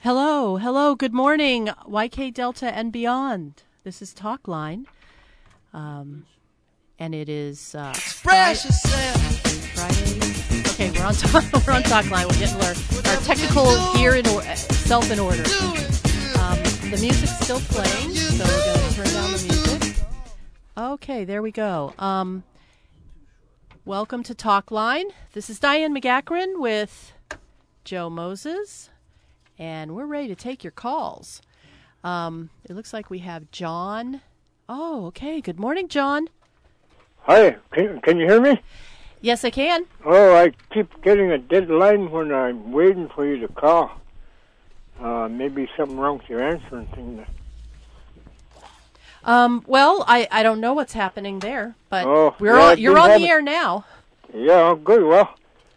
Hello, good morning, YK Delta and beyond. This is Talkline, and it is Express yourself. Friday. Okay, we're on Talkline. We're getting our technical gear self in order. The music's still playing, so we're going to turn down the music. Okay, there we go. Welcome to Talkline. This is Diane McGachran with Joe Moses. And we're ready to take your calls. It looks like we have John. Oh, okay. Good morning, John. Hi. Can you hear me? Yes, I can. Oh, I keep getting a dead line when I'm waiting for you to call. Maybe something wrong with your answering thing. Well, I don't know what's happening there, but you're on the air now. Yeah, oh, good. Well,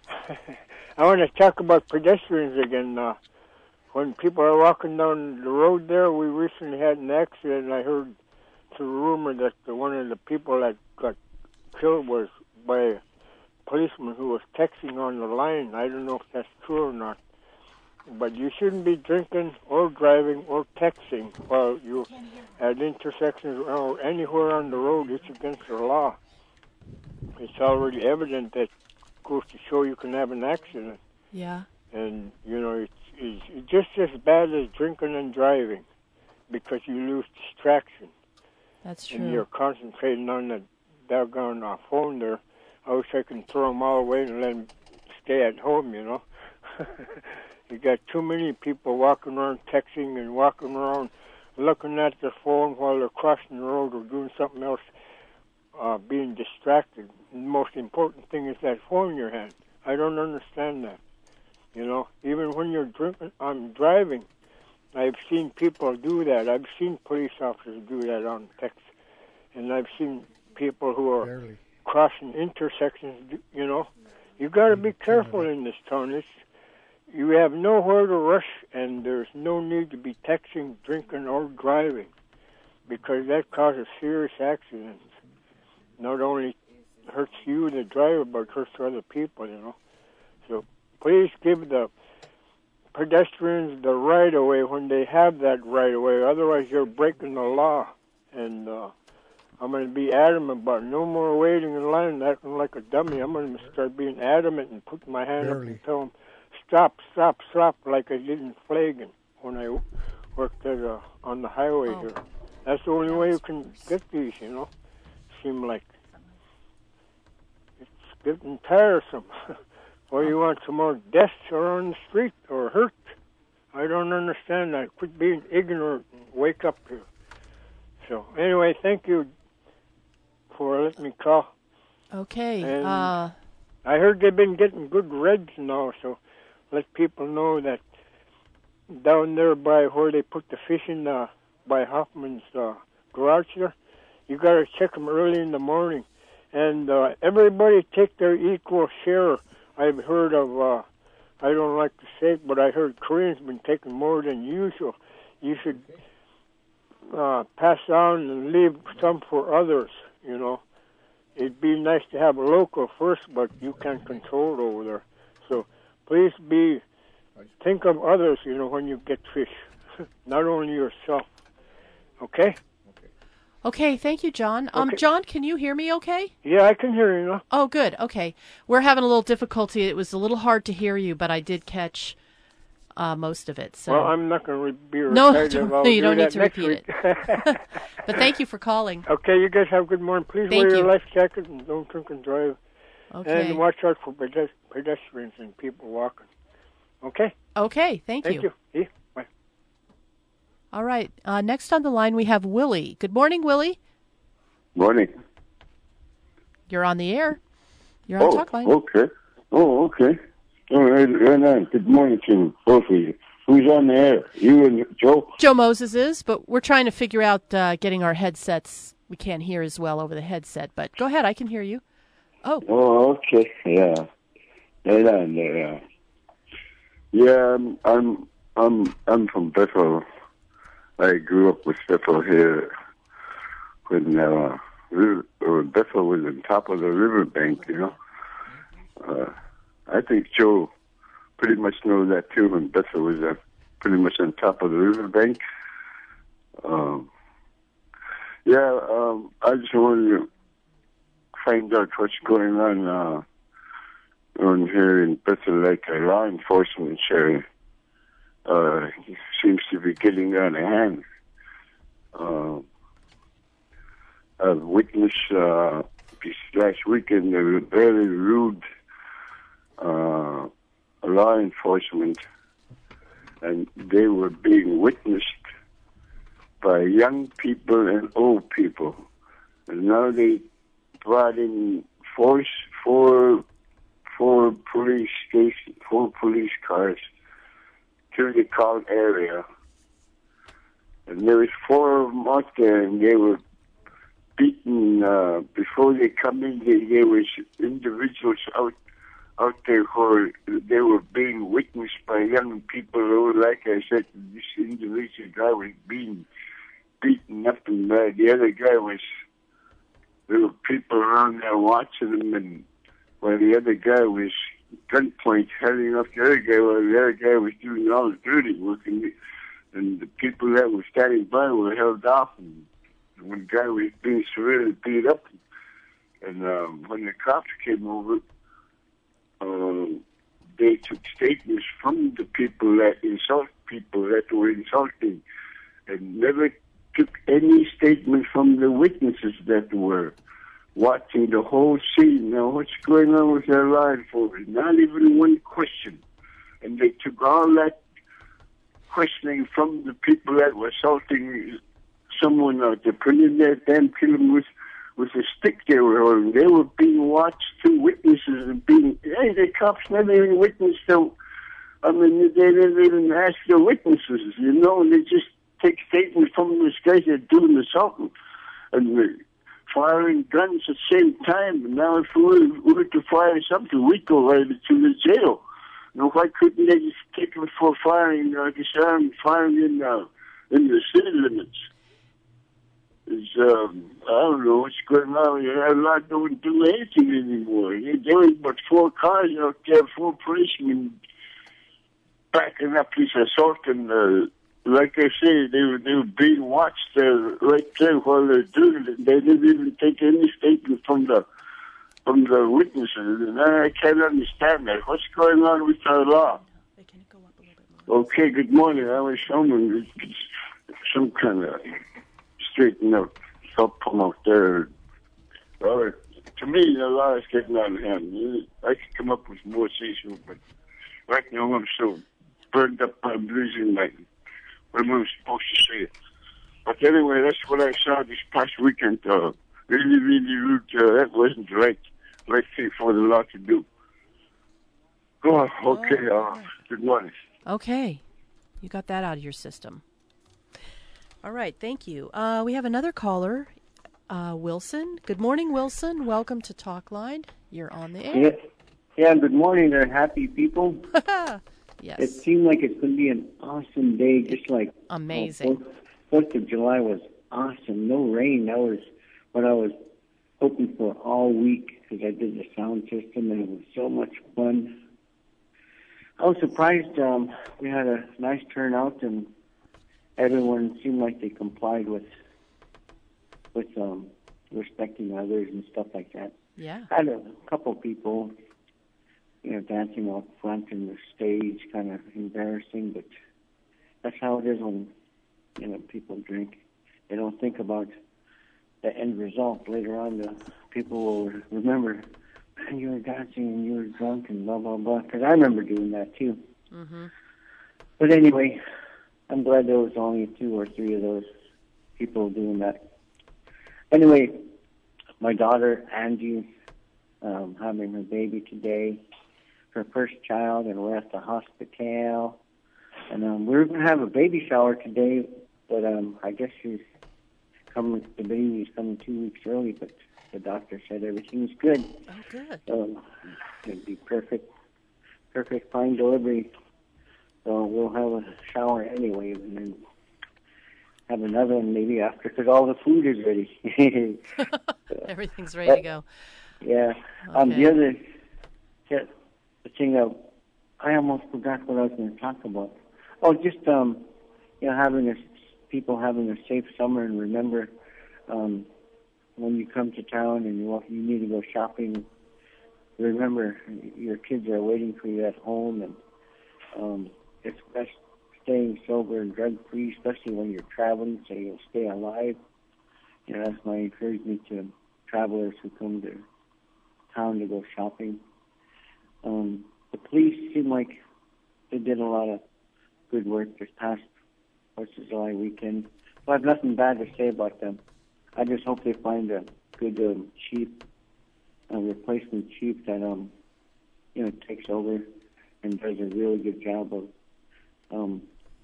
I want to talk about pedestrians again. When people are walking down the road there, we recently had an accident, and I heard through rumor that one of the people that got killed was by a policeman who was texting on the line. I don't know if that's true or not. But you shouldn't be drinking or driving or texting while you're at intersections or anywhere on the road. It's against the law. It's already evident that goes to show you can have an accident. Yeah. And, you know, it's just as bad as drinking and driving because you lose distraction. That's true. And you're concentrating on the doggone phone there. I wish I could throw them all away and let them stay at home, you know. You got too many people walking around texting and walking around looking at their phone while they're crossing the road or doing something else, being distracted. The most important thing is that phone in your hand. I don't understand that. You know, even when you're driving, I've seen people do that. I've seen police officers do that on text. And I've seen people who are crossing intersections, you know. You got to be careful in this town. You have nowhere to rush, and there's no need to be texting, drinking, or driving because that causes serious accidents. Not only hurts you, the driver, but hurts other people, you know. So please give the pedestrians the right-of-way when they have that right-of-way. Otherwise, you're breaking the law. And I'm going to be adamant about no more waiting in line and acting like a dummy. I'm going to start being adamant and putting my hand up and tell them, stop, like I did in Flagan when I worked on the highway here. That's the only way you can get these, you know. Seem like it's getting tiresome. Or you want some more deaths around the street or hurt? I don't understand that. Quit being ignorant and wake up here. So, anyway, thank you for letting me call. Okay. And I heard they've been getting good reds now, so let people know that down there by where they put the fish in by Hoffman's garage there, you got to check them early in the morning. And everybody take their equal share. I've heard of, I don't like to say it, but I heard Koreans been taking more than usual. You should pass on and leave some for others, you know. It'd be nice to have a local first, but you can't control it over there. So please think of others, you know, when you get fish, not only yourself. Okay? Okay, thank you, John. Okay. John, can you hear me okay? Yeah, I can hear you now. Oh, good. Okay. We're having a little difficulty. It was a little hard to hear you, but I did catch most of it. So. Well, I'm not going to be repetitive. No, you don't need to repeat it. But thank you for calling. Okay, you guys have a good morning. Please wear your life jacket and don't drink and drive. Okay. And watch out for pedestrians and people walking. Okay? Okay, thank you. Thank you. Yeah, bye. All right. Next on the line, we have Willie. Good morning, Willie. Morning. You're on the air. You're on Talkline. Okay. Okay. All right. Good morning to both of you. Who's on the air? You and Joe? Joe Moses is, but we're trying to figure out getting our headsets. We can't hear as well over the headset, but go ahead. I can hear you. Oh. Oh, okay. Yeah. Right on there. Yeah, I'm from Bethel. I grew up with Bethel here when Bethel was on top of the riverbank, you know. I think Joe pretty much knows that too when Bethel was pretty much on top of the riverbank. I just wanted to find out what's going on here in Bethel, like law enforcement, Sherry. Seems to be getting out of hand. I've witnessed this last weekend a very rude law enforcement, and they were being witnessed by young people and old people. And now they brought in four police stations, 4 police cars to the Carl area. And there was 4 of them out there, and they were beaten before they come in. There was individuals out there who they were being witnessed by young people who, like I said, this individual guy was being beaten up, and the other guy was, there were people around there watching him, and while the other guy was gunpoint heading up the other guy, while the other guy was doing all the dirty work, and the people that were standing by were held off, and one guy was being severely beat up. And when the cops came over, they took statements from the people that were insulting, and never took any statement from the witnesses that were watching the whole scene. Now, what's going on with their law enforcement? Not even one question. And they took all that questioning from the people that were assaulting someone out there, putting their damn killing with a stick they were holding. They were being watched through witnesses and the cops never even witnessed them. I mean, they didn't even ask the witnesses, and they just take statements from these guys that are doing assaulting and firing guns at the same time. And now if we were to fire something, we'd go right to the jail. Why couldn't they just take them for firing, disarmed firing in the city limits? I don't know what's going on. A lot don't do anything anymore. There was but 4 cars out there, 4 policemen backing up this assault, and like I say, they were being watched right there while they're doing it. They didn't even take any statement from the witnesses, and I can't understand that. What's going on with our law? Okay, good morning. I was someone some kind of straighten out, help them out there. Well, to me, the law is getting out of hand. I could come up with more issues, but right now I'm so burned up by losing what am I supposed to say? But anyway, that's what I saw this past weekend. Really, really rude. That wasn't the right thing for the law to do. Oh, okay. Good morning. Okay. You got that out of your system. All right. Thank you. We have another caller, Wilson. Good morning, Wilson. Welcome to Talkline. You're on the air. Yeah, good morning there, happy people. Yes. It seemed like it's going to be an awesome day, just like amazing. 4th of July was awesome. No rain. That was what I was hoping for all week because I did the sound system, and it was so much fun. I was surprised we had a nice turnout, and everyone seemed like they complied with respecting others and stuff like that. Yeah. I had a couple people, dancing out front in the stage, kind of embarrassing, but that's how it is when, people drink. They don't think about the end result. Later on, the people will remember, man, you were dancing and you were drunk and blah, blah, blah, because I remember doing that too. Mm-hmm. But anyway, I'm glad there was only 2 or 3 of those people doing that. Anyway, my daughter, Angie, having her baby today, her first child, and we're at the hospital. And we're going to have a baby shower today, but I guess the baby's coming 2 weeks early, but the doctor said everything's good. Oh, good. It'd be perfect, fine delivery. So we'll have a shower anyway, and then have another one maybe after, because all the food is ready. Everything's ready to go. Yeah. Okay. The other thing, I almost forgot what I was going to talk about. Oh, just people having a safe summer, and remember, when you come to town and you need to go shopping, remember your kids are waiting for you at home, and it's best staying sober and drug free, especially when you're traveling, so you'll stay alive. That's my encouragement to travelers who come to town to go shopping. The police seem like they did a lot of good work this past 4th of July weekend. So I have nothing bad to say about them. I just hope they find a good chief, replacement chief that takes over and does a really good job of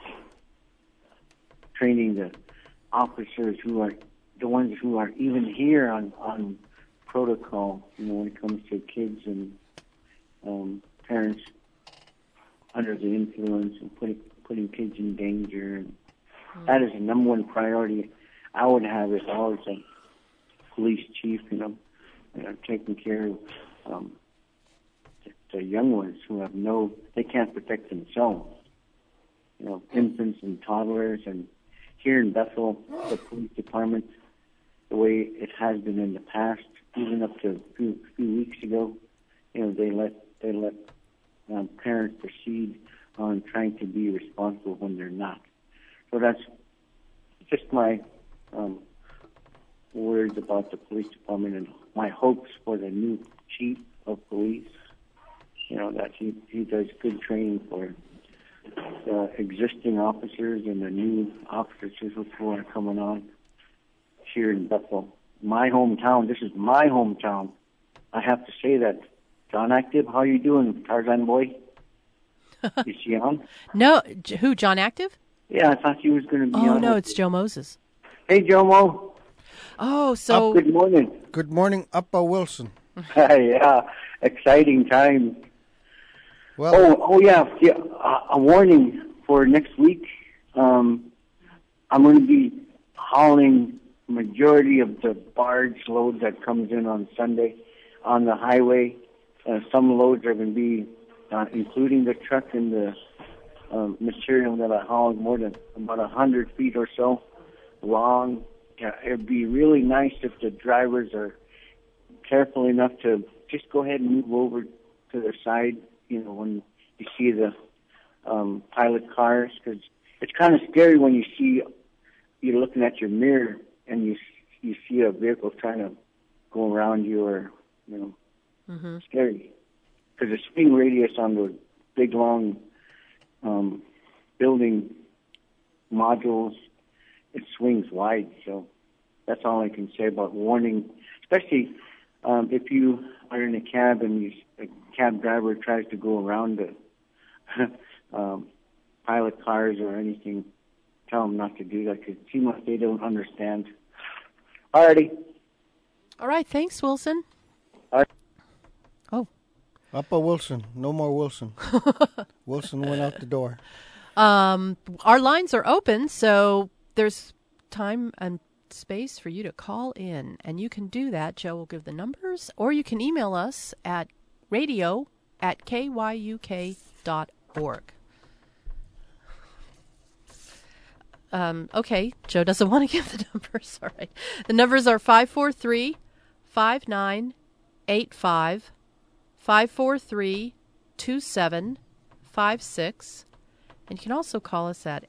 training the officers who are the ones who are even here on protocol. When it comes to kids and parents under the influence and putting kids in danger. And that is the number one priority I would have as always a police chief, taking care of the young ones who have they can't protect themselves. Infants and toddlers. And here in Bethel, the police department, the way it has been in the past, even up to a few weeks ago, they let parents proceed on trying to be responsible when they're not. So that's just my words about the police department and my hopes for the new chief of police. That he does good training for the existing officers and the new officers who are coming on here in Bethel. My hometown. This is my hometown. I have to say that. John Active, how you doing, Tarzan boy? Is she on? No. Who, John Active? Yeah, I thought she was going to be on. Oh, no, it's Joe Moses. Hey, Joe Mo. Oh, so... Good morning. Good morning, Uppa Wilson. Yeah, exciting time. Well, yeah. A warning for next week. I'm going to be hauling majority of the barge load that comes in on Sunday on the highway. Some loads are going to be, including the truck and the material that I haul, more than about 100 feet or so long. It'd be really nice if the drivers are careful enough to just go ahead and move over to the side, when you see the pilot cars, because it's kind of scary when you're looking at your mirror and you see a vehicle trying to go around you, or scary, because the swing radius on the big long building modules, it swings wide. So that's all I can say about warning, especially if you are in a cab and a cab driver tries to go around the pilot cars or anything. Tell them not to do that, because it seems like they don't understand. Alrighty. All right, thanks, Wilson. All right. Oh. Uppa Wilson. No more Wilson. Wilson went out the door. Our lines are open, so there's time and space for you to call in, and you can do that. Joe will give the numbers, or you can email us at radio@kyuk.org. Okay, Joe doesn't want to give the numbers. All right. The numbers are 543-5985, 543-2756, and you can also call us at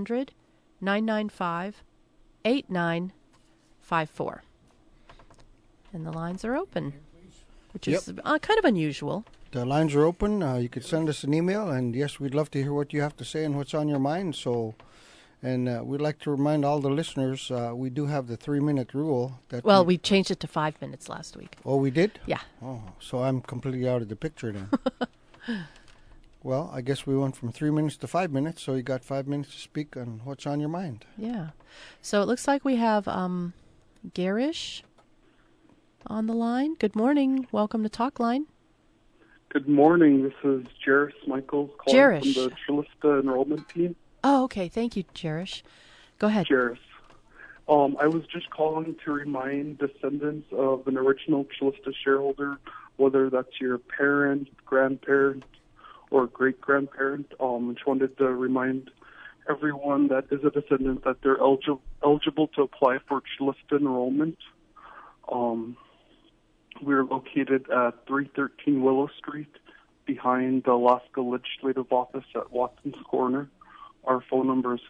800-995-8954. And the lines are open, which is kind of unusual. The lines are open. You could send us an email, and yes, we'd love to hear what you have to say and what's on your mind. So. And we'd like to remind all the listeners, we do have the 3-minute rule. We changed it to 5 minutes last week. Oh, we did? Yeah. Oh, so I'm completely out of the picture then. Well, I guess we went from 3 minutes to 5 minutes, so you got 5 minutes to speak on what's on your mind. Yeah. So it looks like we have Garish on the line. Good morning. Welcome to Talkline. Good morning. This is Jairus Michaels calling from the Chilista enrollment team. Oh, okay. Thank you, Jerish. Go ahead. Jairus. I was just calling to remind descendants of an original Chilista shareholder, whether that's your parent, grandparent, or great-grandparent. Just wanted to remind everyone that is a descendant that they're eligible to apply for CHLISTA enrollment. We're located at 313 Willow Street behind the Alaska Legislative Office at Watson's Corner. Our phone number is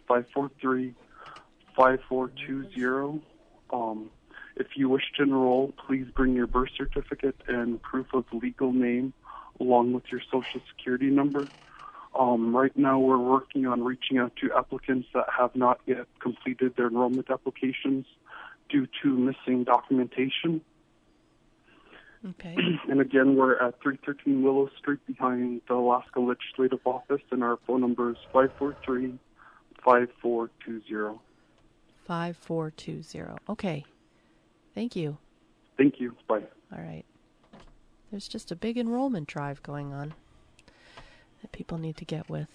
543-5420. If you wish to enroll, please bring your birth certificate and proof of legal name along with your social security number. Right now we're working on reaching out to applicants that have not yet completed their enrollment applications due to missing documentation. Okay. And again, we're at 313 Willow Street behind the Alaska Legislative Office, and our phone number is 543-5420. 5420. Okay. Thank you. Thank you. Bye. All right. There's just a big enrollment drive going on that people need to get with.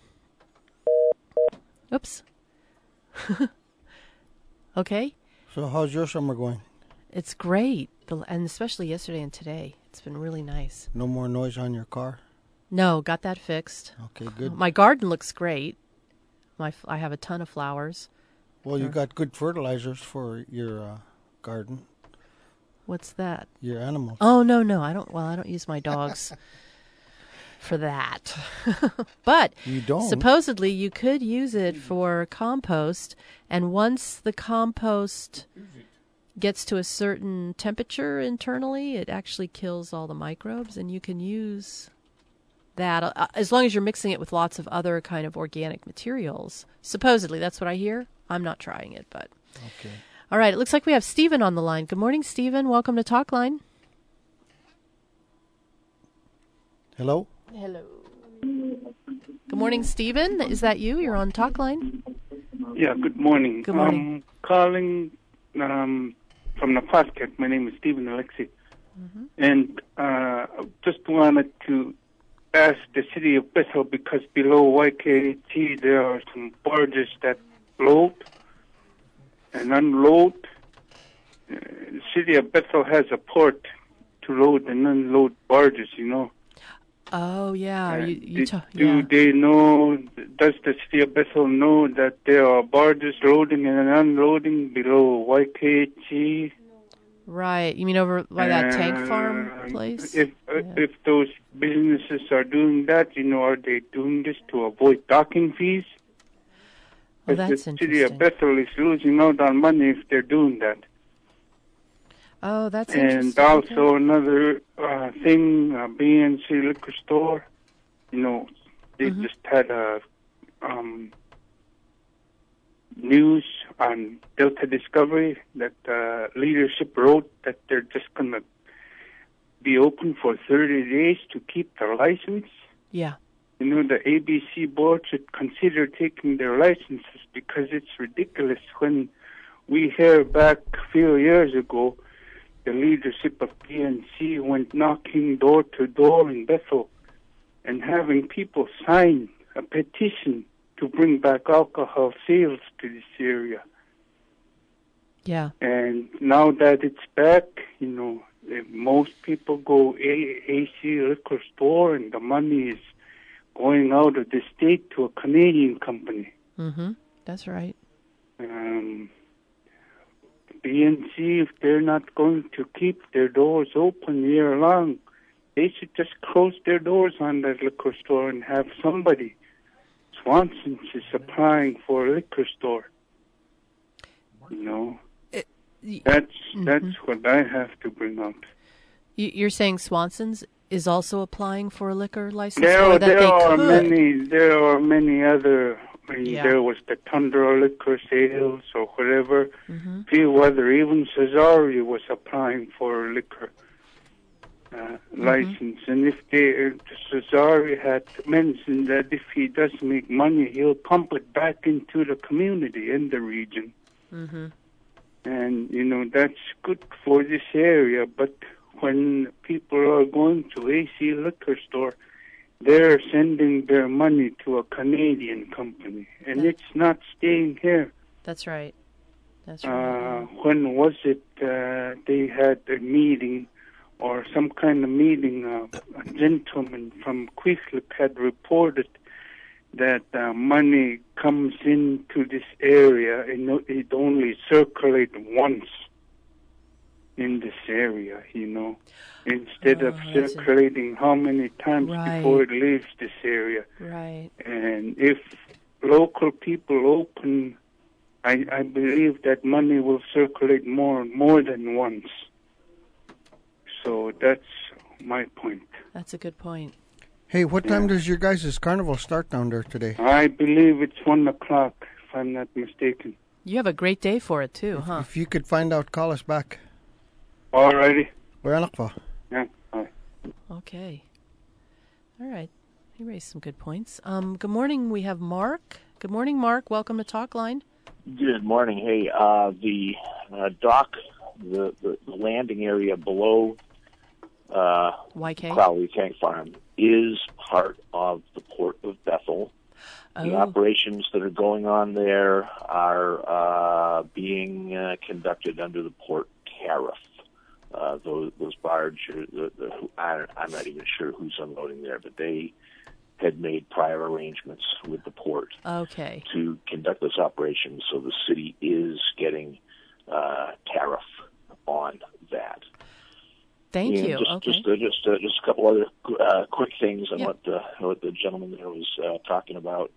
Oops. Okay. So how's your summer going? It's great, and especially yesterday and today. It's been really nice. No more noise on your car? No, got that fixed. Okay, good. My garden looks great. I have a ton of flowers. Well, you got good fertilizers for your garden. What's that? Your animals. Oh, no, I don't use my dogs for that. But you don't. Supposedly you could use it for compost, and once the compost gets to a certain temperature internally, it actually kills all the microbes, and you can use that as long as you're mixing it with lots of other kind of organic materials. Supposedly, that's what I hear. I'm not trying it, but... Okay. All right, it looks like we have Stephen on the line. Good morning, Stephen. Welcome to Talkline. Hello? Hello. Good morning, Stephen. Is that you? You're on Talkline? Yeah, good morning. Good morning. I'm calling from Napaskak. My name is Stephen Alexi. Mm-hmm. And just wanted to ask the city of Bethel, because below YKT there are some barges that load and unload. The city of Bethel has a port to load and unload barges, you know. Oh, yeah. Do they know, does the city of Bethel know that there are barges loading and unloading below YKT? Right. You mean over by that tank farm place? If those businesses are doing that, you know, are they doing this to avoid docking fees? Oh, that's the interesting. city of Bethel is losing out on money if they're doing that. Oh, that's interesting. And also another thing, BNC Liquor Store, you know, they just had a news on Delta Discovery that leadership wrote that they're just going to be open for 30 days to keep their license. Yeah. You know, the ABC board should consider taking their licenses, because it's ridiculous when we hear back a few years ago the leadership of PNC went knocking door to door in Bethel and having people sign a petition to bring back alcohol sales to this area. Yeah. And now that it's back, you know, most people go AC Liquor Store, and the money is going out of the state to a Canadian company. Mm-hmm. That's right. BNC, if they're not going to keep their doors open year long, they should just close their doors on that liquor store and have somebody. Swanson's is applying for a liquor store. You know, that's what I have to bring up. You're saying Swanson's is also applying for a liquor license? There are many other. I mean, Yeah. There was the Tundra liquor sales or whatever. Few other, even Cesare was applying for a liquor license. And if Cesare had mentioned that if he does make money, he'll pump it back into the community in the region. And, you know, that's good for this area. But when people are going to AC Liquor Store, they're sending their money to a Canadian company, and it's not staying here. That's right. That's right. When was it they had a meeting or some kind of meeting, a gentleman from Queeslip had reported that money comes into this area and it only circulates once in this area, instead of circulating how many times before it leaves this area. Right. And if local people open, I believe that money will circulate more than once. So that's my point. That's a good point. Hey, what time does your guys' carnival start down there today? I believe it's 1 o'clock, if I'm not mistaken. You have a great day for it, too, huh? If you could find out, call us back. All righty. Yeah. Bye. Okay. All right. He raised some good points. Good morning. We have Mark. Good morning, Mark. Welcome to Talkline. Good morning. Hey, the dock, the landing area below YK? Crowley Tank Farm is part of the Port of Bethel. The operations that are going on there are being conducted under the port tariff. Those barge, I'm not even sure who's unloading there, but they had made prior arrangements with the port to conduct those operations, so the city is getting tariff on that. Thank you. Just a couple other quick things on what the gentleman there was talking about.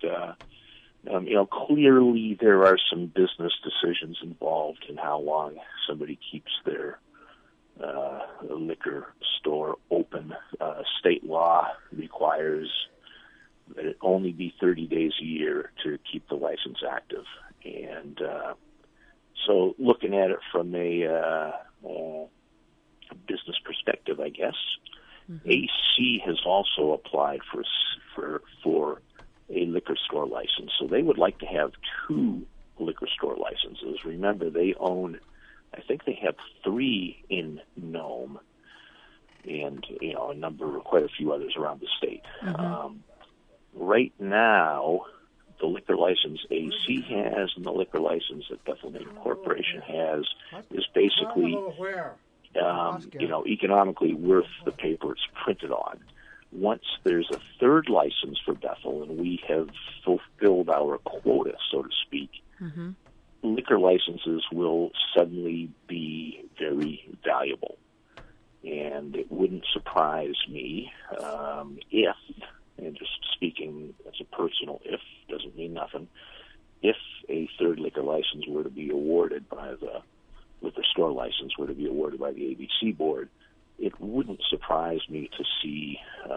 Clearly there are some business decisions involved in how long somebody keeps their liquor store open. State law requires that it only be 30 days a year to keep the license active. And so looking at it from a business perspective, I guess, AC has also applied for a liquor store license. So they would like to have 2 liquor store licenses. Remember, they own, I think they have 3 in Nome and, quite a few others around the state. Right now, the liquor license AC has and the liquor license that Bethel Maine Corporation has is basically, economically worth the paper it's printed on. Once there's a 3rd license for Bethel and we have fulfilled our quota, so to speak, liquor licenses will suddenly be very valuable. And it wouldn't surprise me if, and just speaking as a personal if, doesn't mean nothing, if a 3rd liquor license were to be awarded by the liquor store license were to be awarded by the ABC board, it wouldn't surprise me to see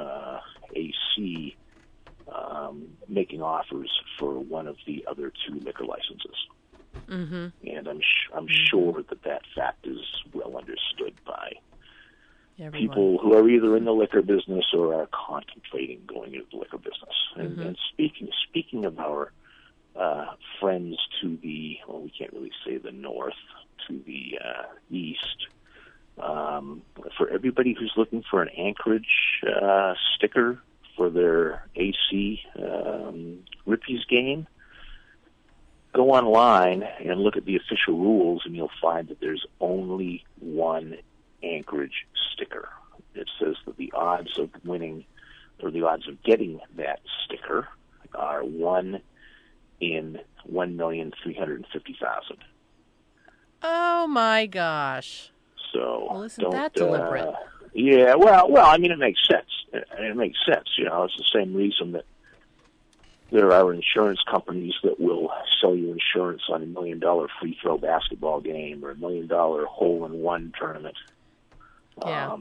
AC making offers for one of the other 2 liquor licenses. And I'm sure that fact is well understood by people who are either in the liquor business or are contemplating going into the liquor business. And speaking of our friends to the, we can't really say the north, to the east, for everybody who's looking for an Anchorage sticker for their AC Rippies game, go online and look at the official rules, and you'll find that there's only one Anchorage sticker. It says that the odds of winning, or the odds of getting that sticker, are 1 in 1,350,000. Oh my gosh! So well, isn't that deliberate? Yeah, well, I mean, it makes sense. It makes sense. It's the same reason that there are insurance companies that will sell you insurance on $1 million free throw basketball game or $1 million hole-in-one tournament. Yeah.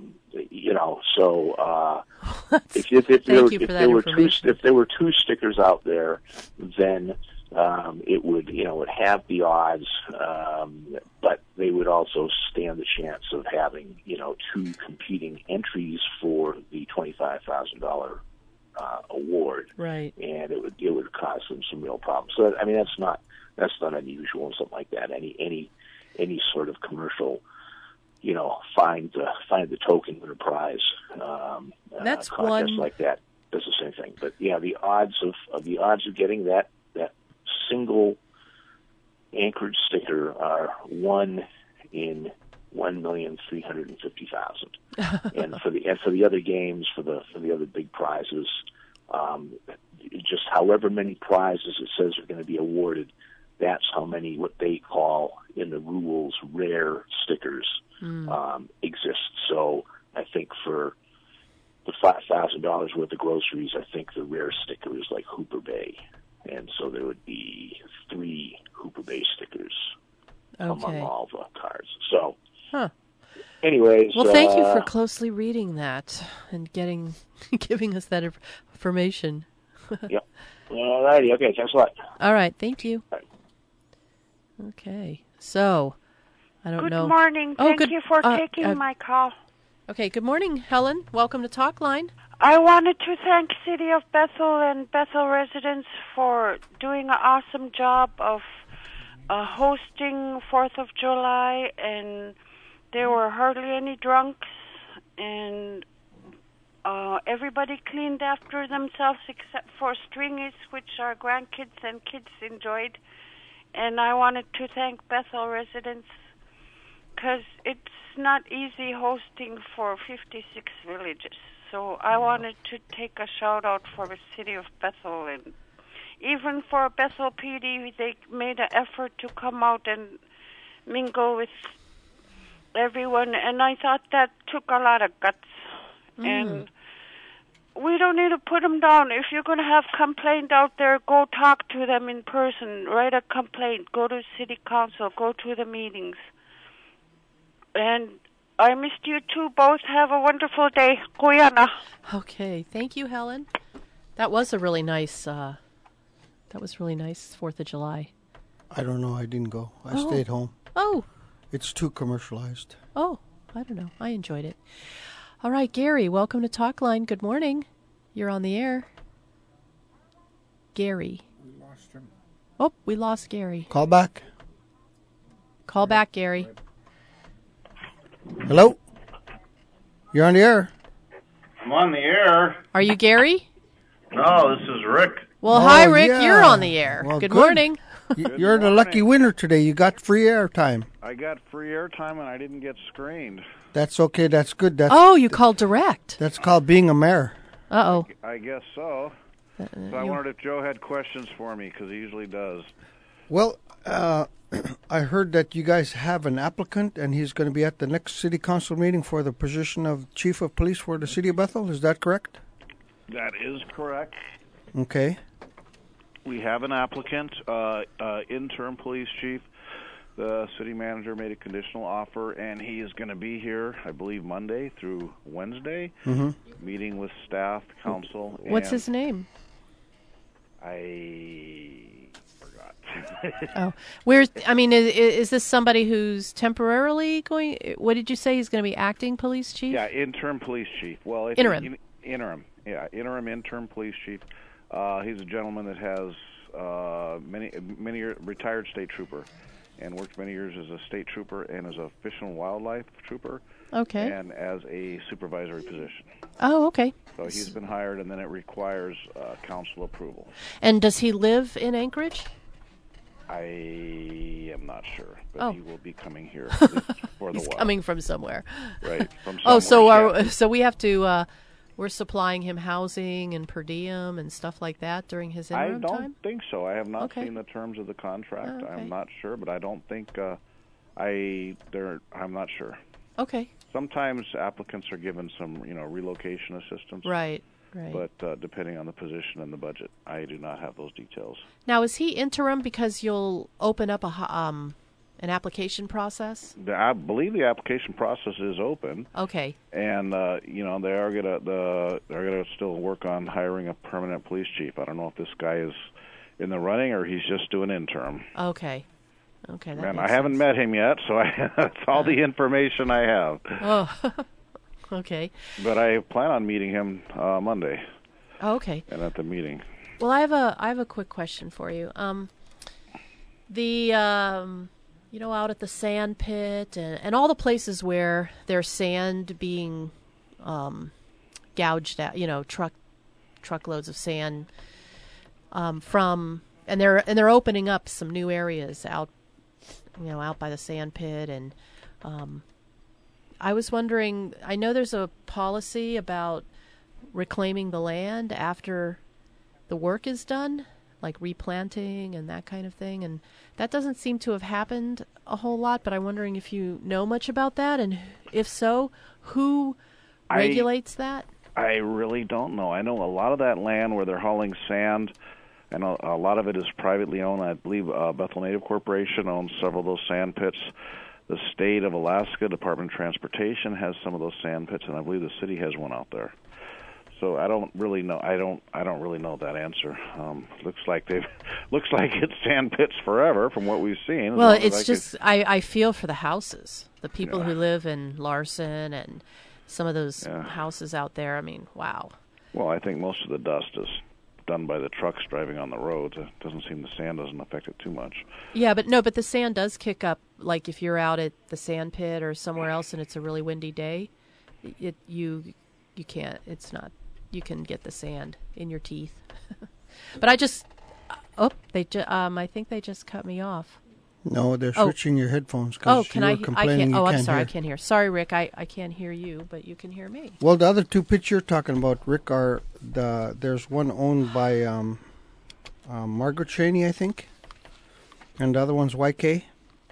So if there were 2 stickers out there, then it would have the odds, but they would also stand the chance of having 2 competing entries for the $25,000 award, right? And it would cause them some real problems. So I mean, that's not unusual and something like that. Any sort of commercial, find the token or prize. That's contest one like that does the same thing. But yeah, the odds of getting that single Anchorage sticker are 1 in $1,350,000. And for the other games, for the other big prizes, just however many prizes it says are going to be awarded, that's how many what they call in the rules rare stickers exist. So I think for the $5,000 worth of groceries, I think the rare sticker is like Hooper Bay, and so there would be 3 Hooper Bay stickers among all the cards. So, anyways, well, thank you for closely reading that and giving us that information. Yep. All righty. Okay. Thanks a lot. All right. Thank you. Right. Okay. So, I don't know. Good morning. Thank you for taking my call. Okay. Good morning, Helen. Welcome to Talkline. I wanted to thank City of Bethel and Bethel residents for doing an awesome job of hosting 4th of July, and there were hardly any drunks, and everybody cleaned after themselves except for Stringies, which our grandkids and kids enjoyed. And I wanted to thank Bethel residents because it's not easy hosting for 56 villages. So I wanted to take a shout-out for the City of Bethel, and even for Bethel PD, they made an effort to come out and mingle with everyone, and I thought that took a lot of guts. And we don't need to put them down. If you're going to have complaint out there, go talk to them in person. Write a complaint. Go to City Council. Go to the meetings. And I missed you two both. Have a wonderful day. Guyana. Okay. Thank you, Helen. That was a really nice, 4th of July. I don't know. I didn't go. I stayed home. Oh. It's too commercialized. Oh, I don't know. I enjoyed it. All right, Gary, welcome to Talkline. Good morning. You're on the air. Gary. We lost him. Oh, we lost Gary. Call back. Call back, Gary. Hello? You're on the air. I'm on the air. Are you Gary? No, this is Rick. Well, hi, Rick. Yeah. You're on the air. Well, good morning. You're the lucky winner today. You got free airtime. I got free airtime and I didn't get screened. That's okay. That's good. You called direct. That's called being a mayor. Uh-oh. I guess so. So I wondered if Joe had questions for me, because he usually does. Well, I heard that you guys have an applicant, and he's going to be at the next city council meeting for the position of chief of police for the city of Bethel. Is that correct? That is correct. Okay. We have an applicant, interim police chief. The city manager made a conditional offer, and he is going to be here, I believe, Monday through Wednesday, meeting with staff, council. What's his name? I forgot. Is this somebody who's temporarily going? What did you say? He's going to be acting police chief? Yeah, interim police chief. Well, interim. Interim police chief. He's a gentleman that has many retired state trooper, and worked many years as a state trooper and as a fish and wildlife trooper. Okay. And as a supervisory position. Oh, okay. So he's been hired, and then it requires council approval. And does he live in Anchorage? I am not sure, but he will be coming here for the He's while. coming from somewhere. Right, from somewhere. So we have to... we're supplying him housing and per diem and stuff like that during his interim time? I don't think so. I have not seen the terms of the contract. Oh, okay. I'm not sure, but I don't think I'm not sure. Okay. Sometimes applicants are given some, relocation assistance. Right. But depending on the position and the budget, I do not have those details. Now, is he interim because you'll open up an application process? I believe the application process is open. Okay. And they are gonna still work on hiring a permanent police chief. I don't know if this guy is in the running or he's just doing interim. Okay. And I haven't met him yet, so that's all the information I have. Oh. Okay. But I plan on meeting him Monday. Oh, okay. And at the meeting. Well, I have a quick question for you. Out at the sand pit and all the places where there's sand being gouged out, truckloads of sand and they're opening up some new areas out by the sand pit, and I was wondering, I know there's a policy about reclaiming the land after the work is done, like replanting and that kind of thing, and that doesn't seem to have happened a whole lot, but I'm wondering if you know much about that, and if so, who regulates that? I really don't know. I know a lot of that land where they're hauling sand, and a lot of it is privately owned. I believe Bethel Native Corporation owns several of those sand pits. The state of Alaska Department of Transportation has some of those sand pits, and I believe the city has one out there. So I don't really know. I don't really know that answer. Looks like it's sand pits forever from what we've seen. Well, it's just I feel for the houses, the people who live in Larson and some of those houses out there. I mean, wow. Well, I think most of the dust is done by the trucks driving on the roads. It doesn't seem the sand doesn't affect it too much. Yeah, but the sand does kick up. Like if you're out at the sand pit or somewhere else and it's a really windy day, you can't. It's not. You can get the sand in your teeth. But I think they just cut me off. No, they're switching your headphones. Oh, can I? I can't. Oh, I'm sorry, I can't hear. Sorry, Rick, I can't hear you, but you can hear me. Well, the other two pits you're talking about, Rick, are there's one owned by Margaret Cheney, I think, and the other one's YK.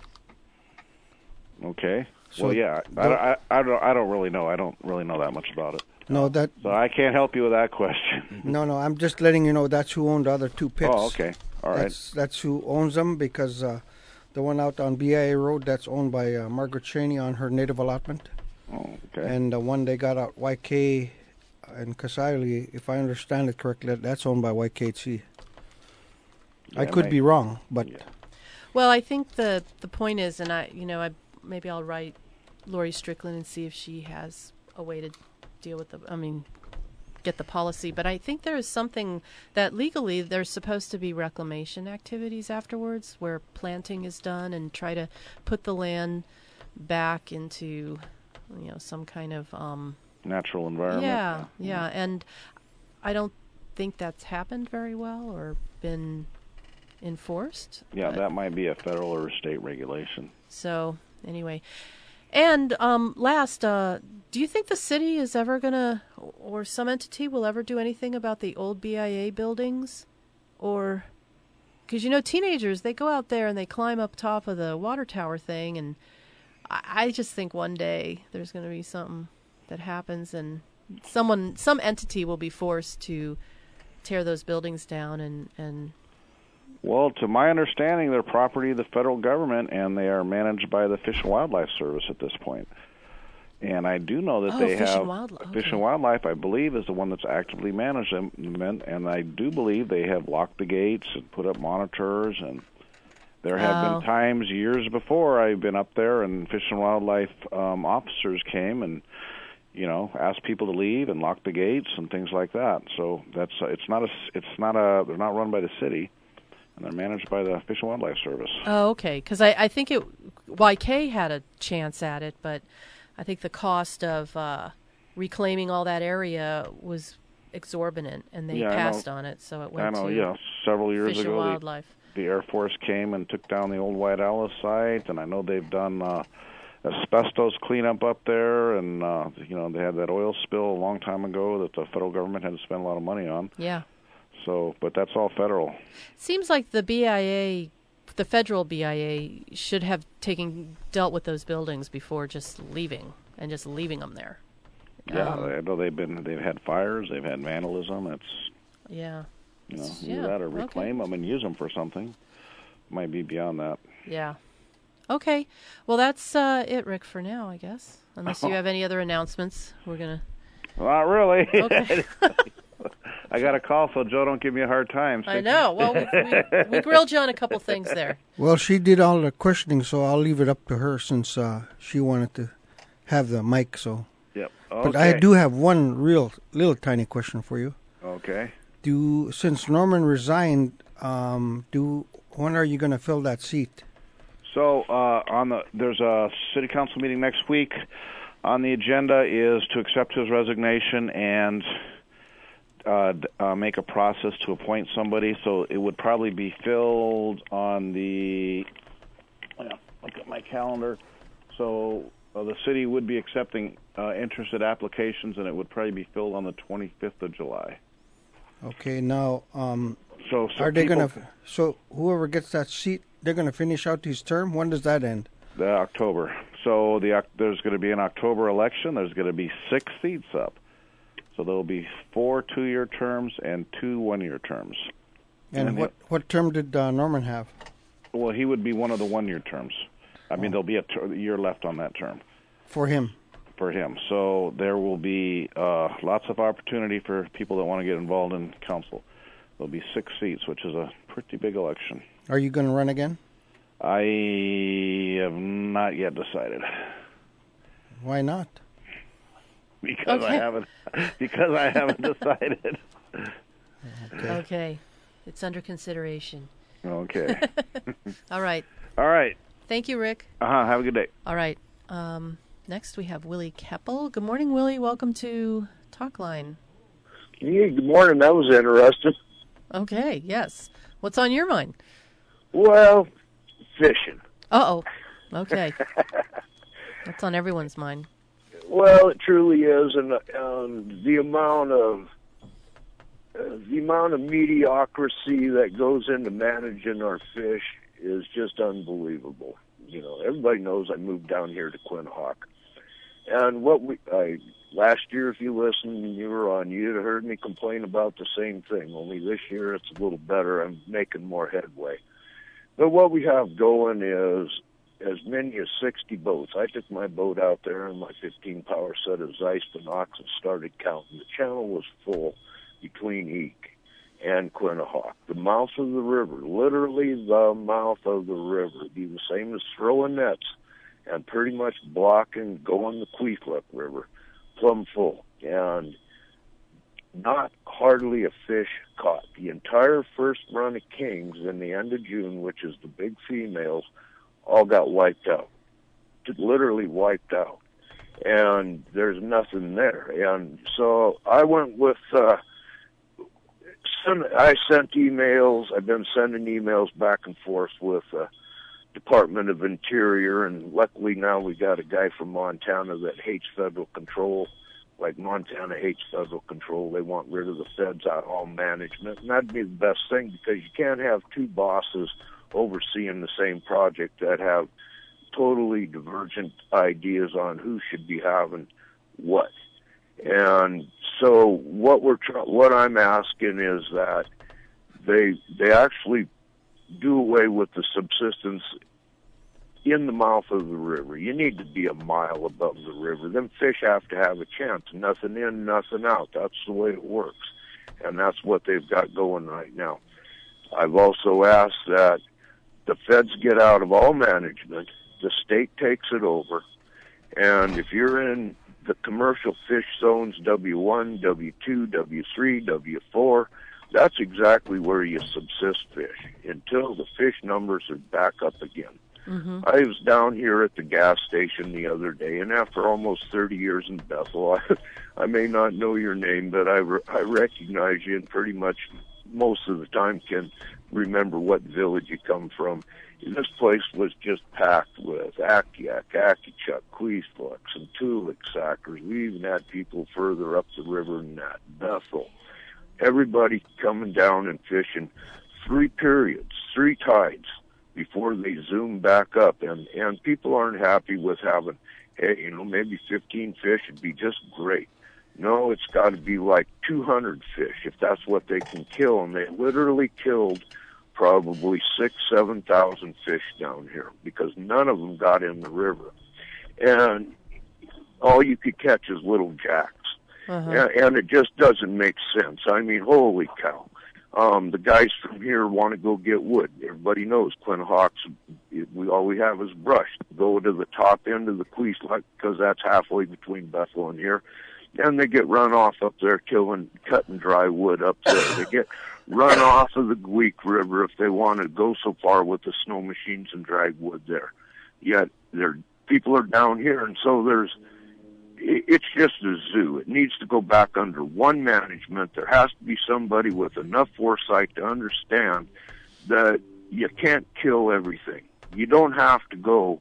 Okay. So well, yeah, I don't really know. I don't really know that much about it. No, so I can't help you with that question. No, I'm just letting you know that's who owned the other two pits. Oh, okay. All right. That's who owns them because the one out on BIA Road, that's owned by Margaret Cheney on her native allotment. Oh, okay. And the one they got out YK and Kasili, if I understand it correctly, that's owned by YKC. I could be wrong, but... Yeah. Well, I think the point is, and maybe I'll write Lori Strickland and see if she has a way to deal with get the policy. But I think there is something that legally there's supposed to be reclamation activities afterwards where planting is done and try to put the land back into, some kind of... natural environment. Yeah. And I don't think that's happened very well or been enforced. Yeah, that might be a federal or state regulation. So, anyway... And last, do you think the city is ever going to, or some entity will ever do anything about the old BIA buildings? Or, because, teenagers, they go out there and they climb up top of the water tower thing, and I just think one day there's going to be something that happens and some entity will be forced to tear those buildings down and Well, to my understanding, they're property of the federal government, and they are managed by the Fish and Wildlife Service at this point. And I do know that they have Fish and Wildlife, I believe, is the one that's actively managed them, and I do believe they have locked the gates and put up monitors. And there have been times years before I've been up there, and Fish and Wildlife officers came and asked people to leave and lock the gates and things like that. So that's they're not run by the city. And they're managed by the Fish and Wildlife Service. Oh, okay. Because I think YK had a chance at it, but I think the cost of reclaiming all that area was exorbitant, and they passed on it, so it went to several years Fish ago, and Wildlife. The Air Force came and took down the old White Alice site, and I know they've done asbestos cleanup up there, and they had that oil spill a long time ago that the federal government had to spend a lot of money on. Yeah. So, but that's all federal. Seems like the BIA, the federal BIA, should have dealt with those buildings before just leaving them there. Yeah, I know they've had fires, they've had vandalism. Either that or reclaim them and use them for something. Might be beyond that. Yeah. Okay. Well, that's it, Rick, for now, I guess. Unless you have any other announcements, we're gonna. Not really. Okay. I got a call, so Joe, don't give me a hard time. I know. Well, we grilled you on a couple things there. Well, she did all the questioning, so I'll leave it up to her since she wanted to have the mic. So. Yep. Okay. But I do have one real little tiny question for you. Okay. Since Norman resigned, when are you going to fill that seat? So there's a city council meeting next week. On the agenda is to accept his resignation and make a process to appoint somebody. So it would probably be filled on the. Look at my calendar. So Well, the city would be accepting interested applications, and it would probably be filled on the 25th of July. Okay, now, So are they going to? So whoever gets that seat, they're going to finish out his term. When does that end? October. So there's going to be an October election. There's going to be 6 seats up. So there will be 4 2-year terms and 2 1-year terms. And what term did Norman have? Well, he would be one of the 1-year terms. I mean, there'll be a year left on that term. For him? For him. So there will be lots of opportunity for people that want to get involved in council. There'll be 6 seats, which is a pretty big election. Are you going to run again? I have not yet decided. Why not? Because I haven't decided. Okay. It's under consideration. Okay. All right. All right. Thank you, Rick. Have a good day. All right. Next, we have Willie Keppel. Good morning, Willie. Welcome to Talkline. Hey, good morning. That was interesting. Okay, yes. What's on your mind? Well, fishing. Uh-oh. Okay. That's on everyone's mind. Well, it truly is, and the amount of mediocrity that goes into managing our fish is just unbelievable. You know, everybody knows I moved down here to Quinhagak, and last year, if you listened and you were on, you'd have heard me complain about the same thing. Only this year, it's a little better. I'm making more headway. But what we have going is as many as 60 boats. I took my boat out there and my 15-power set of Zeiss binocs and started counting. The channel was full between Eek and Quinhagak. The mouth of the river, literally the mouth of the river, be the same as throwing nets and pretty much blocking going the Queeflup River, plumb full. And not hardly a fish caught. The entire first run of kings in the end of June, which is the big females, all got wiped out, literally wiped out, and there's nothing there. And so I went with, I sent emails, I've been sending emails back and forth with Department of Interior, and luckily now we got a guy from Montana that hates federal control, like Montana hates federal control. They want rid of the feds out of all management, and that'd be the best thing, because you can't have 2 bosses overseeing the same project that have totally divergent ideas on who should be having what. And so what I'm asking is that they actually do away with the subsistence in the mouth of the river. You need to be a mile above the river. Them fish have to have a chance. Nothing in, nothing out. That's the way it works. And that's what they've got going right now. I've also asked that the feds get out of all management, the state takes it over, and if you're in the commercial fish zones W1, W2, W3, W4, that's exactly where you subsist fish until the fish numbers are back up again. Mm-hmm. I was down here at the gas station the other day, and after almost 30 years in Bethel, I may not know your name, but I recognize you, and pretty much most of the time can remember what village you come from. This place was just packed with Akiak, Akichuk, Queeflux, and Tulik Sackers. We even had people further up the river than that, Bethel. Everybody coming down and fishing 3 periods, 3 tides before they zoom back up. And people aren't happy with having, hey, maybe 15 fish would be just great. No, it's got to be like 200 fish if that's what they can kill. And they literally killed probably 7,000 fish down here because none of them got in the river. And all you could catch is little jacks. Uh-huh. And it just doesn't make sense. I mean, holy cow. The guys from here want to go get wood. Everybody knows Quinhagak's, all we have is brush. Go to the top end of the Queeflup because that's halfway between Bethel and here. And they get run off up there cutting dry wood up there. They get run off of the Gweek River if they want to go so far with the snow machines and drag wood there. Yet people are down here, and so it's just a zoo. It needs to go back under one management. There has to be somebody with enough foresight to understand that you can't kill everything. You don't have to go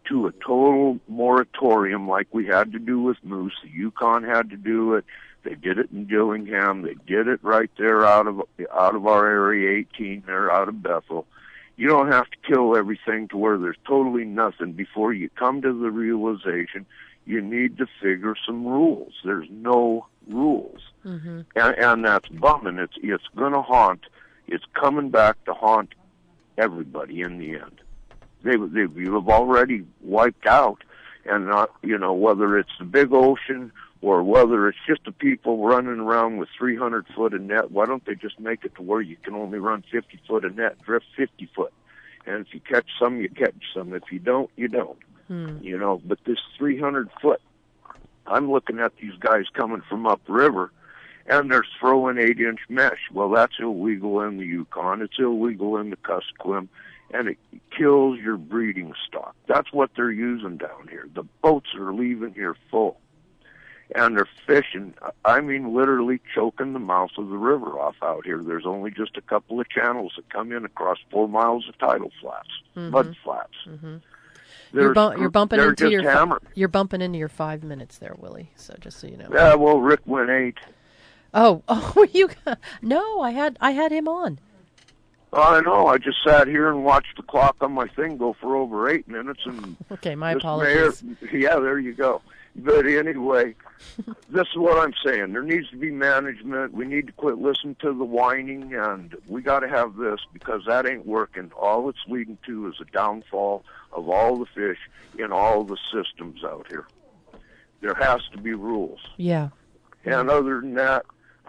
to a total moratorium like we had to do with moose. The Yukon had to do it. They did it in Dillingham. They did it right there out of our Area 18 there, out of Bethel. You don't have to kill everything to where there's totally nothing before you come to the realization you need to figure some rules. There's no rules. Mm-hmm. And that's bumming. It's going to haunt. It's coming back to haunt everybody in the end. You've already wiped out, and not, whether it's the big ocean or whether it's just the people running around with 300 foot of net. Why don't they just make it to where you can only run 50 foot of net, drift 50 foot? And if you catch some, you catch some. If you don't, you don't. But this 300 foot, I'm looking at these guys coming from upriver, and they're throwing 8-inch mesh. Well, that's illegal in the Yukon. It's illegal in the Kuskokwim, and it kills your breeding stock. That's what they're using down here. The boats are leaving here full, and they're fishing, literally choking the mouth of the river off out here. There's only just a couple of channels that come in across 4 miles of tidal flats, mud flats. Mm-hmm. You're bumping into your 5 minutes there, Willie. So just so you know. Yeah, well, Rick went 8. Oh, you? No, I had him on. I know. I just sat here and watched the clock on my thing go for over 8 minutes, and okay, my apologies. Yeah, there you go. But anyway, this is what I'm saying. There needs to be management. We need to quit listening to the whining, and we got to have this, because that ain't working. All it's leading to is a downfall of all the fish in all the systems out here. There has to be rules. Yeah. And other than that,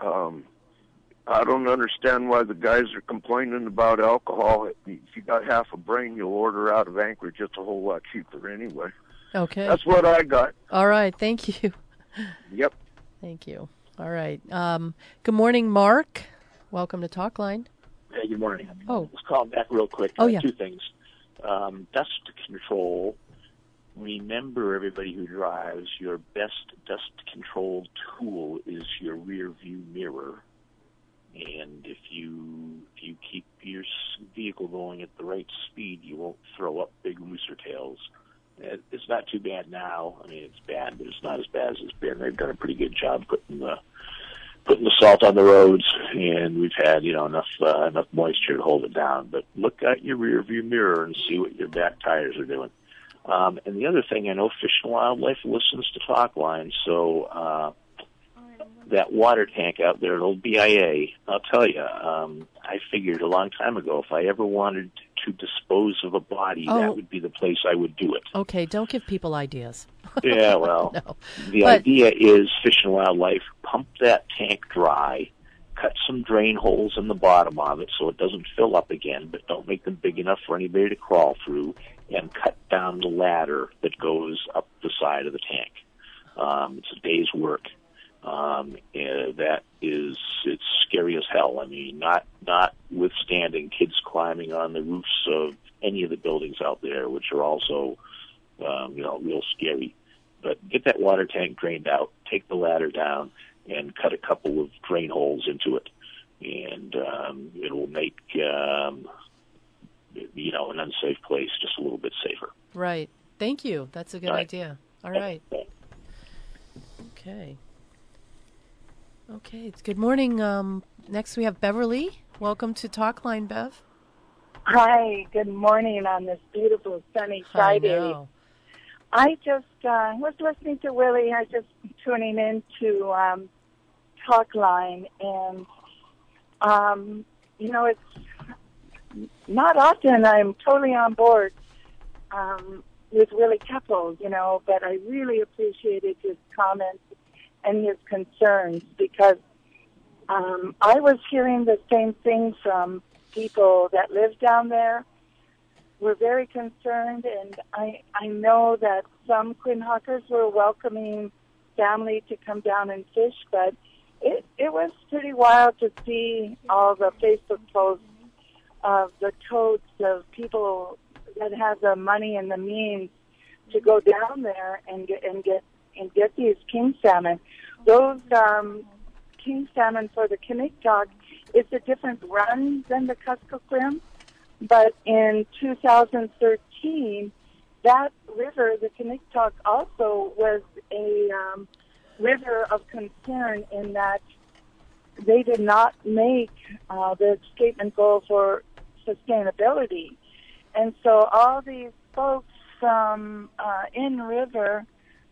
I don't understand why the guys are complaining about alcohol. If you got half a brain, you'll order out of Anchorage. It's a whole lot cheaper anyway. Okay. That's what I got. All right. Thank you. Yep. Thank you. All right. Good morning, Mark. Welcome to Talkline. Hey, good morning. Oh. Let's call back real quick. Yeah. 2 things. Dust control. Remember, everybody who drives, your best dust control tool is your rear view mirror. And if you keep your vehicle going at the right speed, you won't throw up big rooster tails. It's not too bad now. I mean, it's bad, but it's not as bad as it's been. They've done a pretty good job putting the salt on the roads, and we've had enough moisture to hold it down. But look at your rear view mirror and see what your back tires are doing. And the other thing, I know Fish and Wildlife listens to Talkline, so that water tank out there at Old BIA, I'll tell you, I figured a long time ago if I ever wanted to dispose of a body, that would be the place I would do it. Okay, don't give people ideas. Yeah, well, no. The idea is Fish and Wildlife, pump that tank dry, cut some drain holes in the bottom of it so it doesn't fill up again, but don't make them big enough for anybody to crawl through, and cut down the ladder that goes up the side of the tank. It's a day's work. It's scary as hell. I mean, not withstanding kids climbing on the roofs of any of the buildings out there, which are also, real scary. But get that water tank drained out, take the ladder down, and cut a couple of drain holes into it. And it will make, an unsafe place just a little bit safer. Right. Thank you. That's a good idea. All right. Okay. Okay. Good morning. Next we have Beverly. Welcome to Talkline, Bev. Hi. Good morning on this beautiful sunny Friday. I just was listening to Willie. I just tuning in to Talkline, and it's not often I'm totally on board with Willie Keppel, but I really appreciated his comments and his concerns, because I was hearing the same thing from people that live down there. We're very concerned, and I know that some Quinhawkers were welcoming family to come down and fish, but it was pretty wild to see all the Facebook posts of the totes of people that have the money and the means to go down there and get these king salmon. Those king salmon for the Kinnictalk is a different run than the Kuskokwim, but in 2013 that river, the Knicktawk, also was a river of concern in that they did not make the statement goal for sustainability. And so all these folks from in river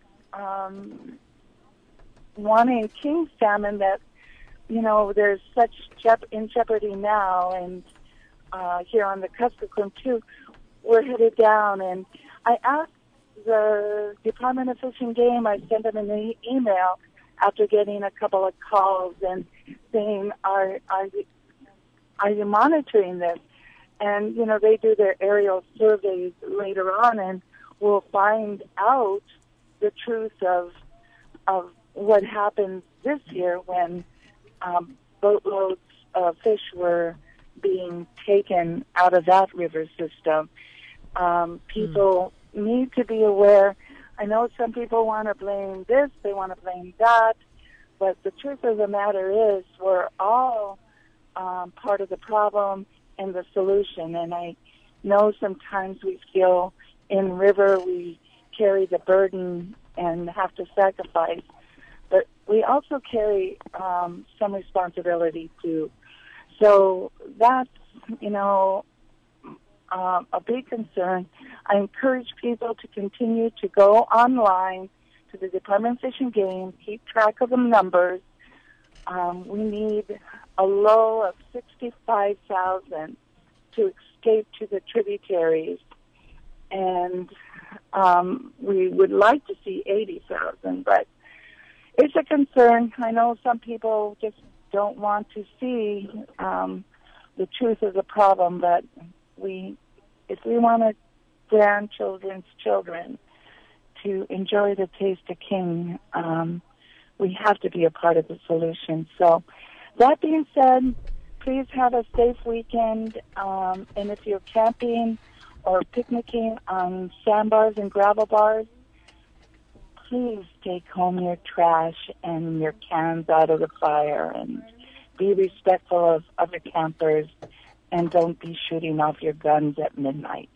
wanting king salmon that, there's such in jeopardy now, and here on the Kuskokwim too, we're headed down. And I asked the Department of Fish and Game, I sent them an email after getting a couple of calls and saying, are you monitoring this? And, they do their aerial surveys later on, and we'll find out the truth of what happened this year when boatloads of fish were being taken out of that river system. People need to be aware. I know some people want to blame this, they want to blame that, but the truth of the matter is we're all part of the problem and the solution. And I know sometimes we feel in river we carry the burden and have to sacrifice, but we also carry some responsibility too. So that's, a big concern. I encourage people to continue to go online to the Department of Fish and Game, keep track of the numbers. We need a low of 65,000 to escape to the tributaries, and we would like to see 80,000, but it's a concern. I know some people just don't want to see the truth of the problem, but if we want our grandchildren's children to enjoy the taste of king, we have to be a part of the solution. So that being said, please have a safe weekend, and if you're camping or picnicking on sandbars and gravel bars, please take home your trash and your cans out of the fire, and be respectful of other campers, and don't be shooting off your guns at midnight.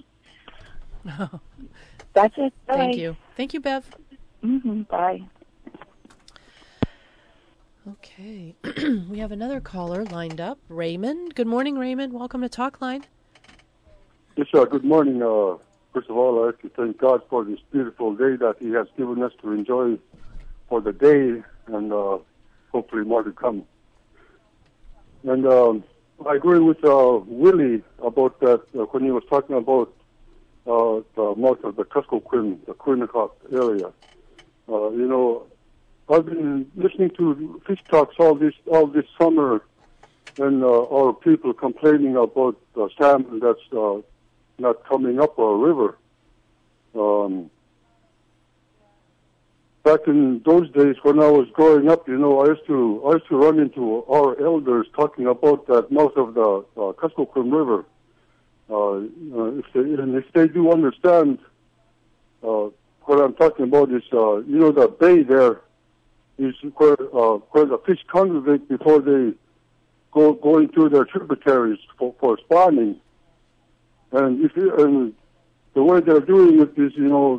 That's it. Bye. Thank you. Thank you, Bev. Bye. Okay. We have another caller lined up. Raymond. Good morning, Raymond. Welcome to Talkline. Yes, sir. Good morning. First of all, I'd like to thank God for this beautiful day that He has given us to enjoy for the day, and hopefully more to come. And I agree with Willie about that when he was talking about the mouth of the Kuskokwim, the Keweenaw area. I've been listening to fish talks all this summer, and our people complaining about the salmon that's not coming up our river. Back in those days when I was growing up, I used to run into our elders talking about that mouth of the Kuskokwim River. If they do understand what I'm talking about, is the bay there is where the fish congregate before they go into their tributaries for spawning. And the way they're doing it is,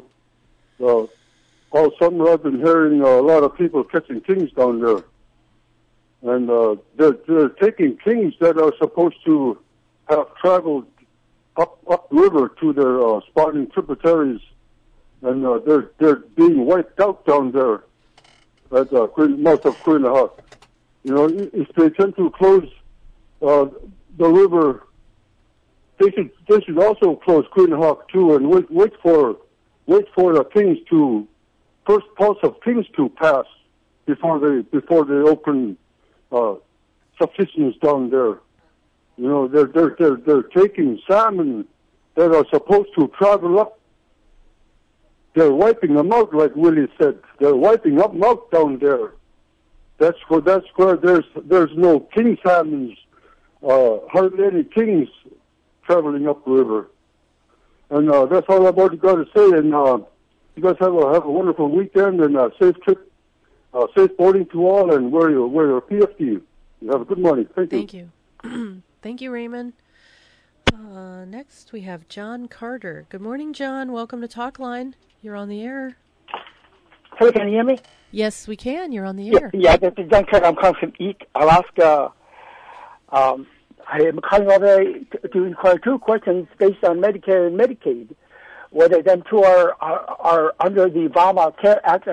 all summer I've been hearing a lot of people catching kings down there. And they're taking kings that are supposed to have traveled up river to their spawning tributaries, and they're being wiped out down there at the mouth of Keweenaw. If they tend to close the river, they should also close Keweenaw too, and wait for the kings to first pulse of kings to pass before they open subsistence down there. They're taking salmon that are supposed to travel up. They're wiping them out, like Willie said. They're wiping them out down there. That's where there's no king salmons, hardly any kings traveling up river. And that's all I've got to say. And you guys have a wonderful weekend and a safe trip, safe boarding to all, and wear your PFD. You have a good morning. Thank you. Thank you. Thank you, Raymond. Next, we have John Carter. Good morning, John. Welcome to Talkline. You're on the air. Hello, can you hear me? Yes, we can. You're on the air. Yeah, this is John Carter. I'm calling from Eek, Alaska. I am calling over to inquire 2 questions based on Medicare and Medicaid. Whether them two are under the Obamacare Act.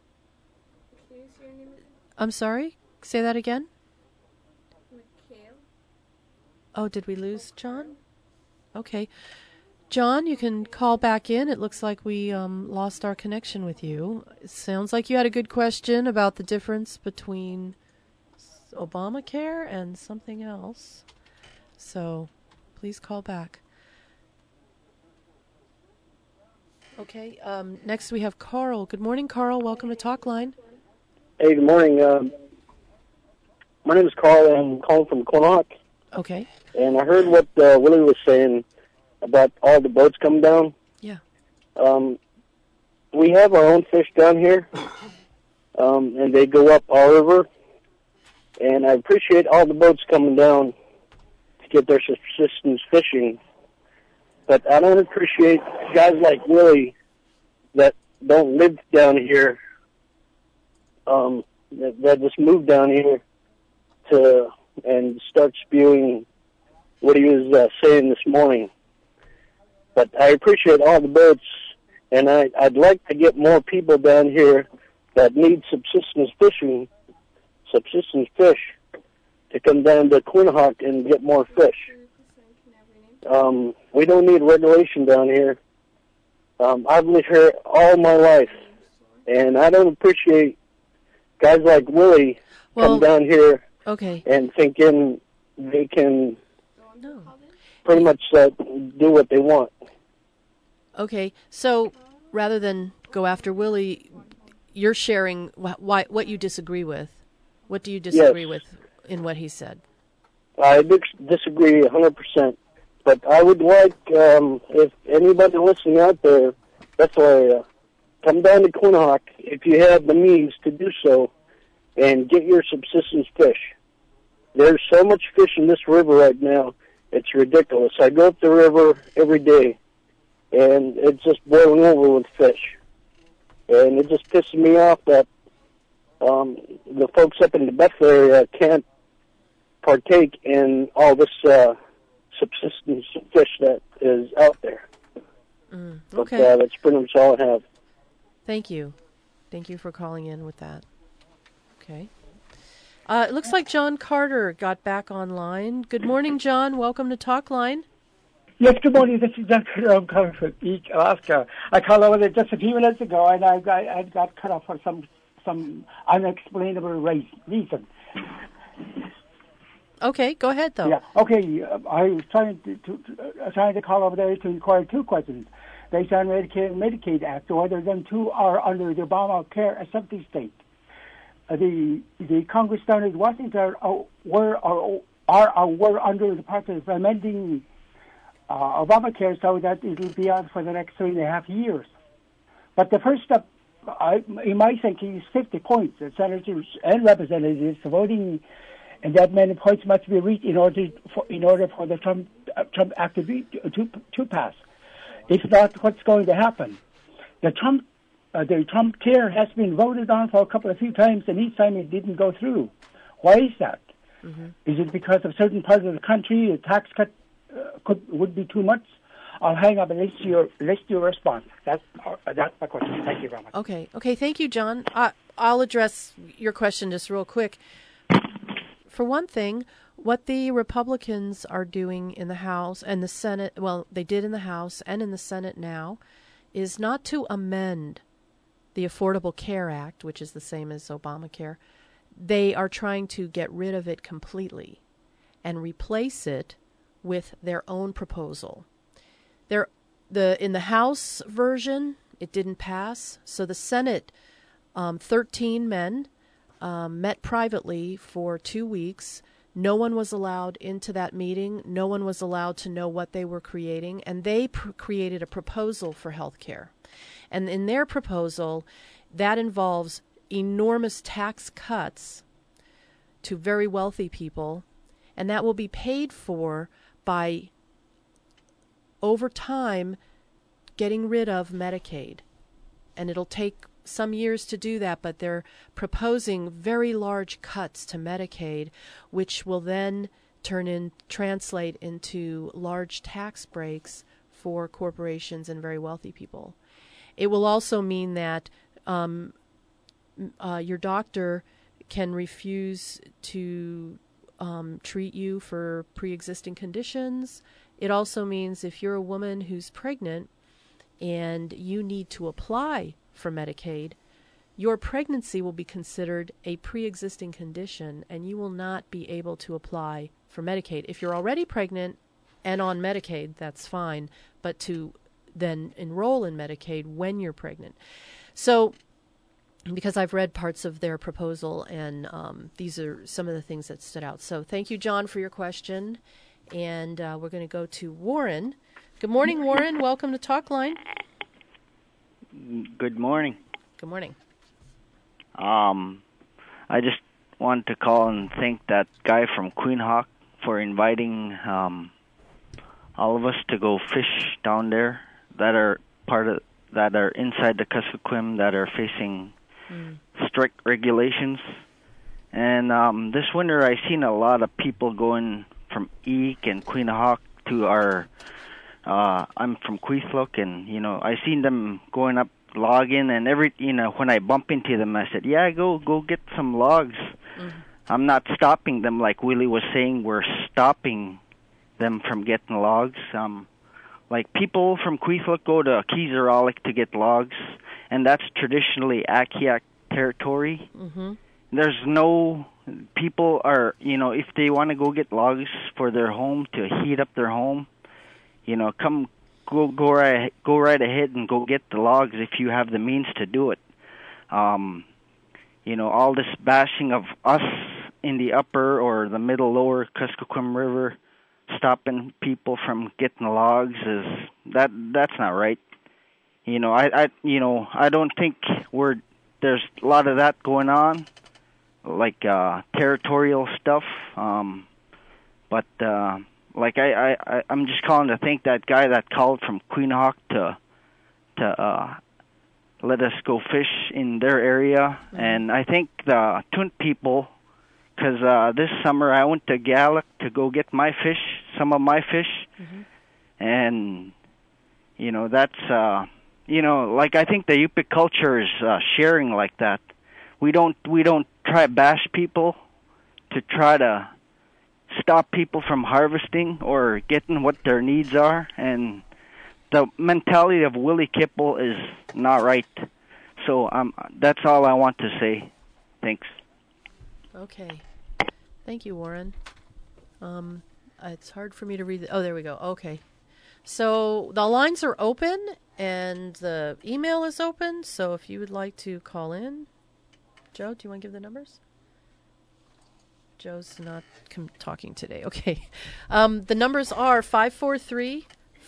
I'm sorry? Say that again? Oh, did we lose John? Okay. John, you can call back in. It looks like we lost our connection with you. It sounds like you had a good question about the difference between Obamacare and something else. So please call back. Okay. Next we have Carl. Good morning, Carl. Welcome to Talkline. Hey, good morning. My name is Carl. I'm calling from Quinnock. Okay. And I heard what Willie was saying about all the boats coming down. Yeah. We have our own fish down here, and they go up our river. And I appreciate all the boats coming down to get their subsistence fishing. But I don't appreciate guys like Willie that don't live down here, that just moved down here and start spewing what he was saying this morning. But I appreciate all the boats, and I'd like to get more people down here that need subsistence fish, to come down to Quinhagak and get more fish. We don't need regulation down here. I've lived here all my life, and I don't appreciate guys like Willie come down here and thinking they can pretty much do what they want. Okay, so rather than go after Willie, you're sharing what you disagree with. What do you disagree with in what he said? I disagree 100%. But I would like, if anybody listening out there, that's why come down to Quinhagak if you have the means to do so and get your subsistence fish. There's so much fish in this river right now, it's ridiculous. I go up the river every day, and it's just boiling over with fish. And it just pisses me off that the folks up in the Bethel area can't partake in all this subsistence fish that is out there. Okay. But that's pretty much all I have. Thank you. Thank you for calling in with that. Okay. It looks like John Carter got back online. Good morning, John. Welcome to Talkline. Yes, good morning. This is John Carter. I'm calling from Eek, Alaska. I called over there just a few minutes ago, and I got cut off for some unexplainable reason. Okay, go ahead, though. Yeah, okay. I was trying to call over there to inquire 2 questions based on Medicare and Medicaid Act, whether them two are under the Obamacare accepting state. The Congress down in Washington were under the process of amending Obamacare so that it will be on for the next 3.5 years. But the first step, in my thinking, is 50 points. The senators and representatives voting, and that many points must be reached in order for the Trump Act to pass. If not, what's going to happen? The Trump care has been voted on for a few times, and each time it didn't go through. Why is that? Mm-hmm. Is it because of certain parts of the country a tax cut would be too much? I'll hang up and list your response. That's my question. Thank you very much. Okay. Thank you, John. I'll address your question just real quick. For one thing, what the Republicans are doing in the House and the Senate, well, they did in the House and in the Senate now, is not to amend the Affordable Care Act, which is the same as Obamacare. They are trying to get rid of it completely and replace it with their own proposal. In the House version, it didn't pass, so the Senate, 13 men met privately for 2 weeks. No one was allowed into that meeting. No one was allowed to know what they were creating, and they created a proposal for health care. And in their proposal, that involves enormous tax cuts to very wealthy people, and that will be paid for by over time, getting rid of Medicaid. And it'll take some years to do that, but they're proposing very large cuts to Medicaid, which will then translate into large tax breaks for corporations and very wealthy people. It will also mean that your doctor can refuse to treat you for pre-existing conditions. It also means if you're a woman who's pregnant and you need to apply for Medicaid, your pregnancy will be considered a pre-existing condition and you will not be able to apply for Medicaid. If you're already pregnant and on Medicaid, that's fine, but to then enroll in Medicaid when you're pregnant. So, because I've read parts of their proposal, and these are some of the things that stood out. So thank you, John, for your question. And we're going to go to Warren. Good morning, Warren. Welcome to Talkline. Good morning. Good morning. I just wanted to call and thank that guy from Queen Hawk for inviting all of us to go fish down there that are inside the Kuskokwim that are facing strict regulations. And this winter I seen a lot of people going from Eek and Queen Hawk to our I'm from Queethlook, and I seen them going up logging, and when I bump into them I said, yeah, go get some logs. I'm not stopping them like Willie was saying. We're stopping them from getting logs. Like people from Queethlook go to Keezeralik to get logs, and that's traditionally Akiak territory. There's no people are if they want to go get logs for their home to heat up their home, go right ahead and go get the logs if you have the means to do it. All this bashing of us in the upper or the middle lower Kuskokwim River stopping people from getting logs that's not right. I don't think there's a lot of that going on, like territorial stuff. But I'm just calling to thank that guy that called from Queen Hawk to let us go fish in their area. And I think the Tunt people, because this summer I went to Gallup to go get some of my fish, and that's I think the Yupik culture is sharing like that. We don't try to bash people to try to stop people from harvesting or getting what their needs are, and the mentality of Willie Kipple is not right. So that's all I want to say. Thanks. Okay. Thank you, Warren. It's hard for me to read. Oh, there we go. Okay. So the lines are open and the email is open. So if you would like to call in, Joe, do you want to give the numbers? Joe's not talking today. Okay. The numbers are 543-5985,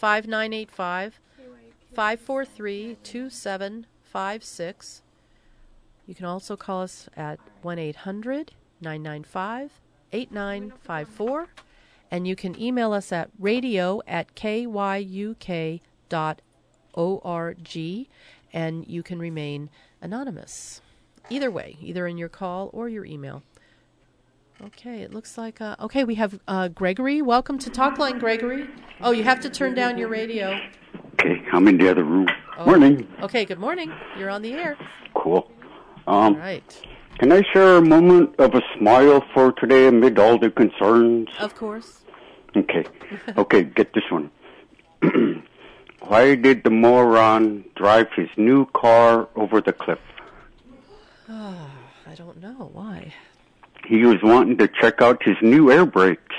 543-2756. You can also call us at 1-800-995-8954. And you can email us at radio@kyuk.org, and you can remain anonymous. Either way, either in your call or your email. Okay, it looks like... okay, we have Gregory. Welcome to Talkline, Gregory. Oh, you have to turn down your radio. Okay, I'm in the other room. Oh. Morning. Okay, good morning. You're on the air. Cool. All right. Can I share a moment of a smile for today amid all the concerns? Of course. Okay. Okay, get this one. Why did the moron drive his new car over the cliff? I don't know. Why? He was wanting to check out his new air brakes.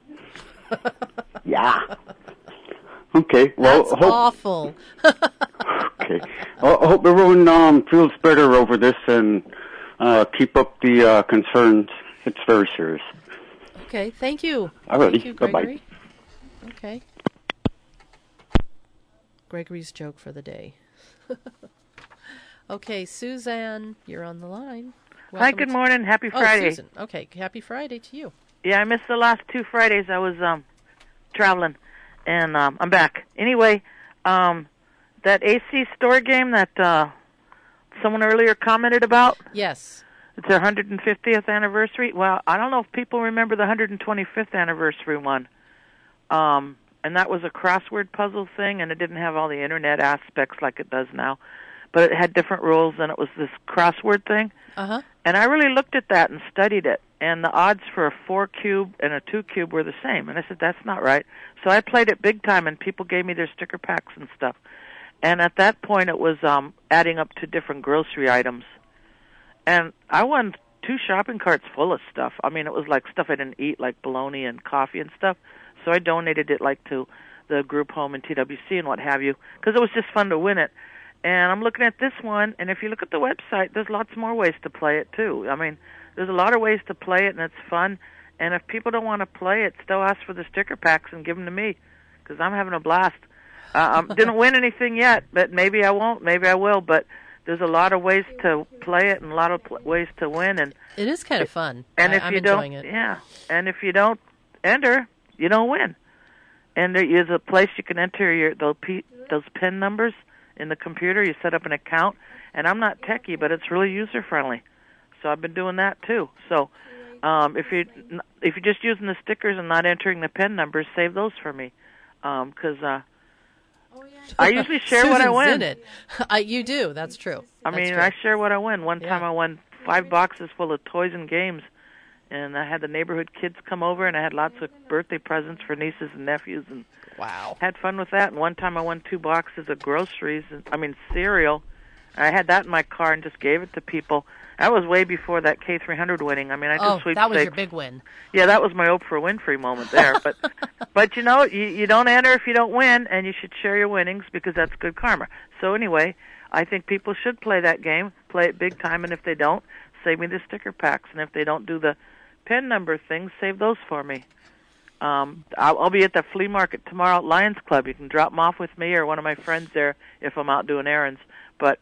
Yeah. Okay. Well, that's awful. Okay. Well, I hope everyone feels better over this and keep up the concerns. It's very serious. Okay. Thank you. Alrighty. Thank you, Gregory. Bye-bye. Okay. Gregory's joke for the day. Okay, Suzanne, you're on the line. Welcome. Hi, good morning. Happy Friday. Oh, Susan. Okay, happy Friday to you. Yeah, I missed the last 2 Fridays. I was traveling. And I'm back. Anyway, that AC store game that someone earlier commented about. Yes. It's their 150th anniversary. Well, I don't know if people remember the 125th anniversary one. And that was a crossword puzzle thing, and it didn't have all the internet aspects like it does now. But it had different rules, and it was this crossword thing. Uh-huh. And I really looked at that and studied it. And the odds for a 4-cube and a 2-cube were the same. And I said, that's not right. So I played it big time, and people gave me their sticker packs and stuff. And at that point, it was adding up to different grocery items. And I won 2 shopping carts full of stuff. I mean, it was like stuff I didn't eat, like bologna and coffee and stuff. So I donated it like to the group home and TWC and what have you, because it was just fun to win it. And I'm looking at this one, and if you look at the website, there's lots more ways to play it, too. I mean, there's a lot of ways to play it, and it's fun. And if people don't want to play it, still ask for the sticker packs and give them to me, because I'm having a blast. Didn't win anything yet, but maybe I won't, maybe I will. But there's a lot of ways to play it and a lot of ways to win. And it is kind of fun. And if I'm you enjoying don't, it. yeah, and if you don't enter, you don't win. And there is a place you can enter those PIN numbers in the computer. You set up an account, and I'm not techie, but it's really user friendly. So I've been doing that too. So if you're just using the stickers and not entering the PIN numbers, save those for me, because I usually share what I win. In it. You do. That's true. I share what I win. One time I won 5 boxes full of toys and games. And I had the neighborhood kids come over, and I had lots of birthday presents for nieces and nephews, and had fun with that. And one time I won 2 boxes of groceries, cereal. And I had that in my car and just gave it to people. That was way before that K300 winning. I did sweepstakes. That was your big win. Yeah, that was my Oprah Winfrey moment there. But you know, you don't enter if you don't win, and you should share your winnings because that's good karma. So anyway, I think people should play that game, play it big time, and if they don't, save me the sticker packs. And if they don't do the PIN number things, save those for me. I'll be at the flea market tomorrow at Lions Club. You can drop them off with me or one of my friends there if I'm out doing errands. But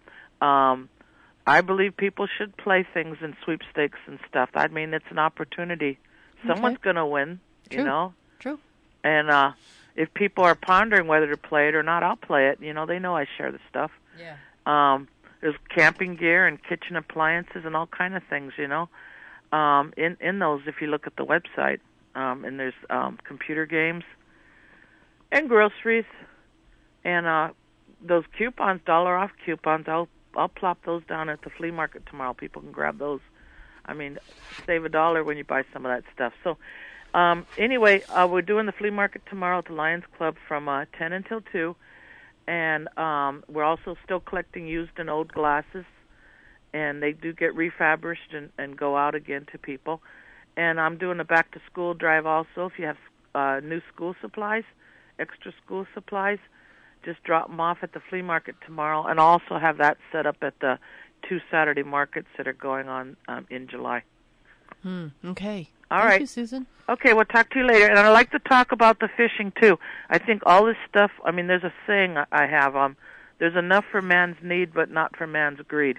I believe people should play things in sweepstakes and stuff. I mean, it's an opportunity. Someone's going to win, you know. True. And if people are pondering whether to play it or not, I'll play it. You know, they know I share the stuff. Yeah. There's camping gear and kitchen appliances and all kind of things, you know. In those, if you look at the website, and there's computer games and groceries and those coupons, $1 off coupons. I'll plop those down at the flea market tomorrow. People can grab those. I mean, save $1 when you buy some of that stuff. So anyway, we're doing the flea market tomorrow at the Lions Club from 10 until 2, and we're also still collecting used and old glasses. And they do get refurbished and go out again to people. And I'm doing a back-to-school drive also. If you have new school supplies, extra school supplies, just drop them off at the flea market tomorrow. And I'll also have that set up at the 2 Saturday markets that are going on in July. Okay. Thank you, Susan. Okay, we'll talk to you later. And I'd like to talk about the fishing, too. I think all this stuff, there's a saying I have, there's enough for man's need, but not for man's greed.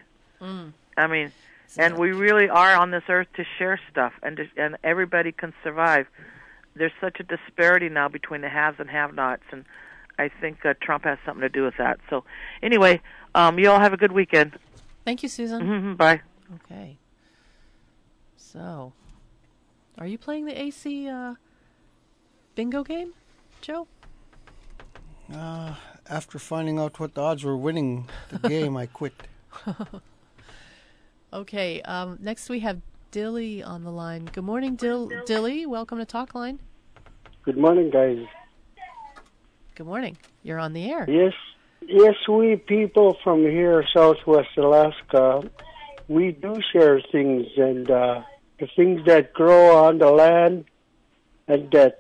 And we really are on this earth to share stuff, and everybody can survive. There's such a disparity now between the haves and have-nots, and I think Trump has something to do with that. So anyway, you all have a good weekend. Thank you, Susan. Mm-hmm, bye. Okay. So, are you playing the AC bingo game, Joe? After finding out what the odds were winning the game, I quit. Okay, next we have Dilly on the line. Good morning, Dilly. Welcome to Talk Line. Good morning, guys. Good morning. You're on the air. Yes, we people from here, Southwest Alaska, we do share things, and the things that grow on the land, and the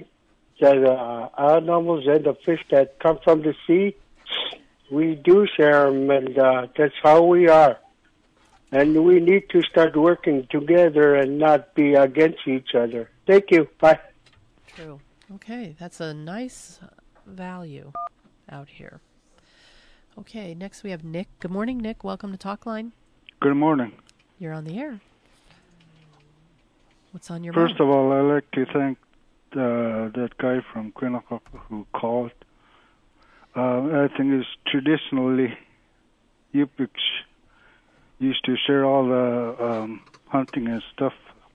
animals and the fish that come from the sea, we do share them, and that's how we are. And we need to start working together and not be against each other. Thank you. Bye. True. Okay, that's a nice value out here. Okay, next we have Nick. Good morning, Nick. Welcome to Talk Line. Good morning. You're on the air. What's on your mind? First of all, I'd like to thank that guy from Quinnipiac who called. I think it's traditionally Yupik used to share all the hunting and stuff.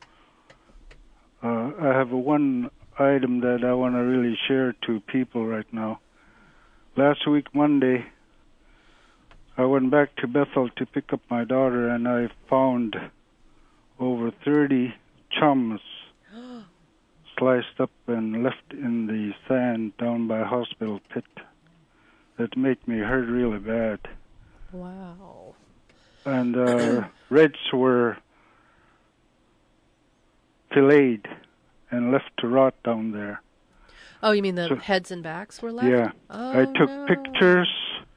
I have one item that I want to really share to people right now. Last week, Monday, I went back to Bethel to pick up my daughter, and I found over 30 chums sliced up and left in the sand down by hospital pit. That made me hurt really bad. Wow. And reds were filleted and left to rot down there. Oh, you mean the heads and backs were left? Yeah. Oh, I took pictures,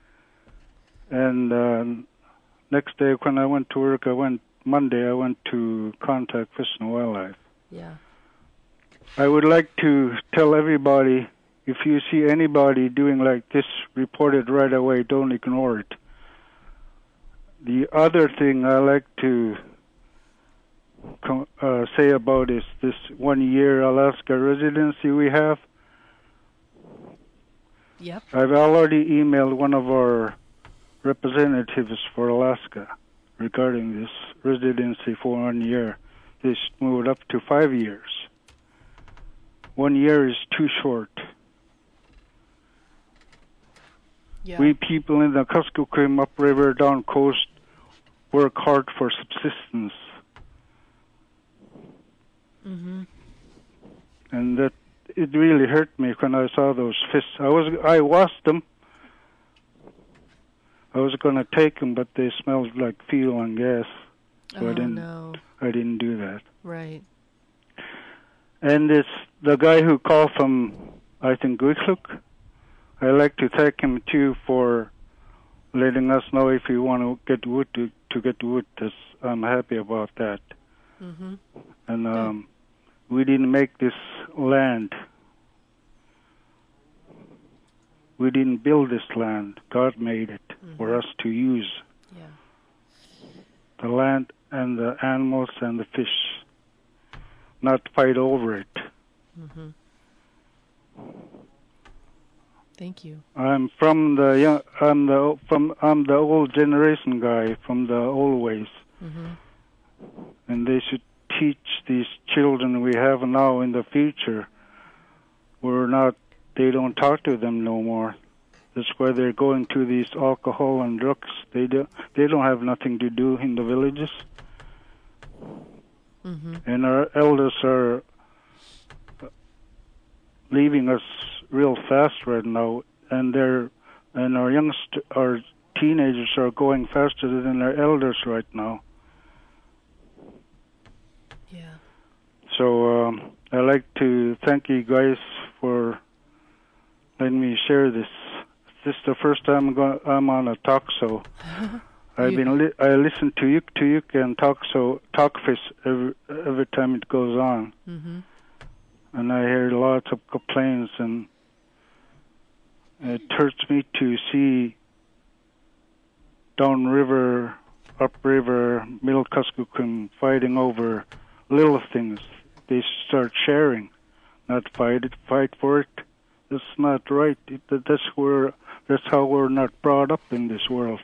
and next day when I went to work, Monday I went to contact Fish and Wildlife. Yeah. I would like to tell everybody, if you see anybody doing like this, report it right away. Don't ignore it. The other thing I like to say about is this 1 year Alaska residency we have. Yep. I've already emailed one of our representatives for Alaska regarding this residency for 1 year. They should move it up to 5 years. 1 year is too short. Yeah. We people in the Kuskokwim upriver down coast work hard for subsistence. Mm-hmm. And that it really hurt me when I saw those fish. I washed them. I was going to take them, but they smelled like fuel and gas, so I didn't do that. Right. And it's the guy who called from, I think, Guikluk. I like to thank him too for letting us know if you want to get wood to get wood. I'm happy about that. Mm-hmm. And we didn't make this land. We didn't build this land. God made it for us to use. Yeah. The land and the animals and the fish, not fight over it. Mm-hmm. Thank you. I'm from the I'm the old generation guy from the old ways, and they should teach these children we have now in the future. They don't talk to them no more. That's why they're going to these alcohol and drugs. They don't have nothing to do in the villages, and our elders are leaving us real fast right now, and our teenagers are going faster than their elders right now. Yeah. So I like to thank you guys for letting me share this. This is the first time I'm on a talk show. I listen to Yuk and Talkfish every time it goes on. And I hear lots of complaints, and it hurts me to see downriver, upriver, middle Kuskokwim fighting over little things. They start sharing, not fight for it. That's not right. That's how we're not brought up in this world.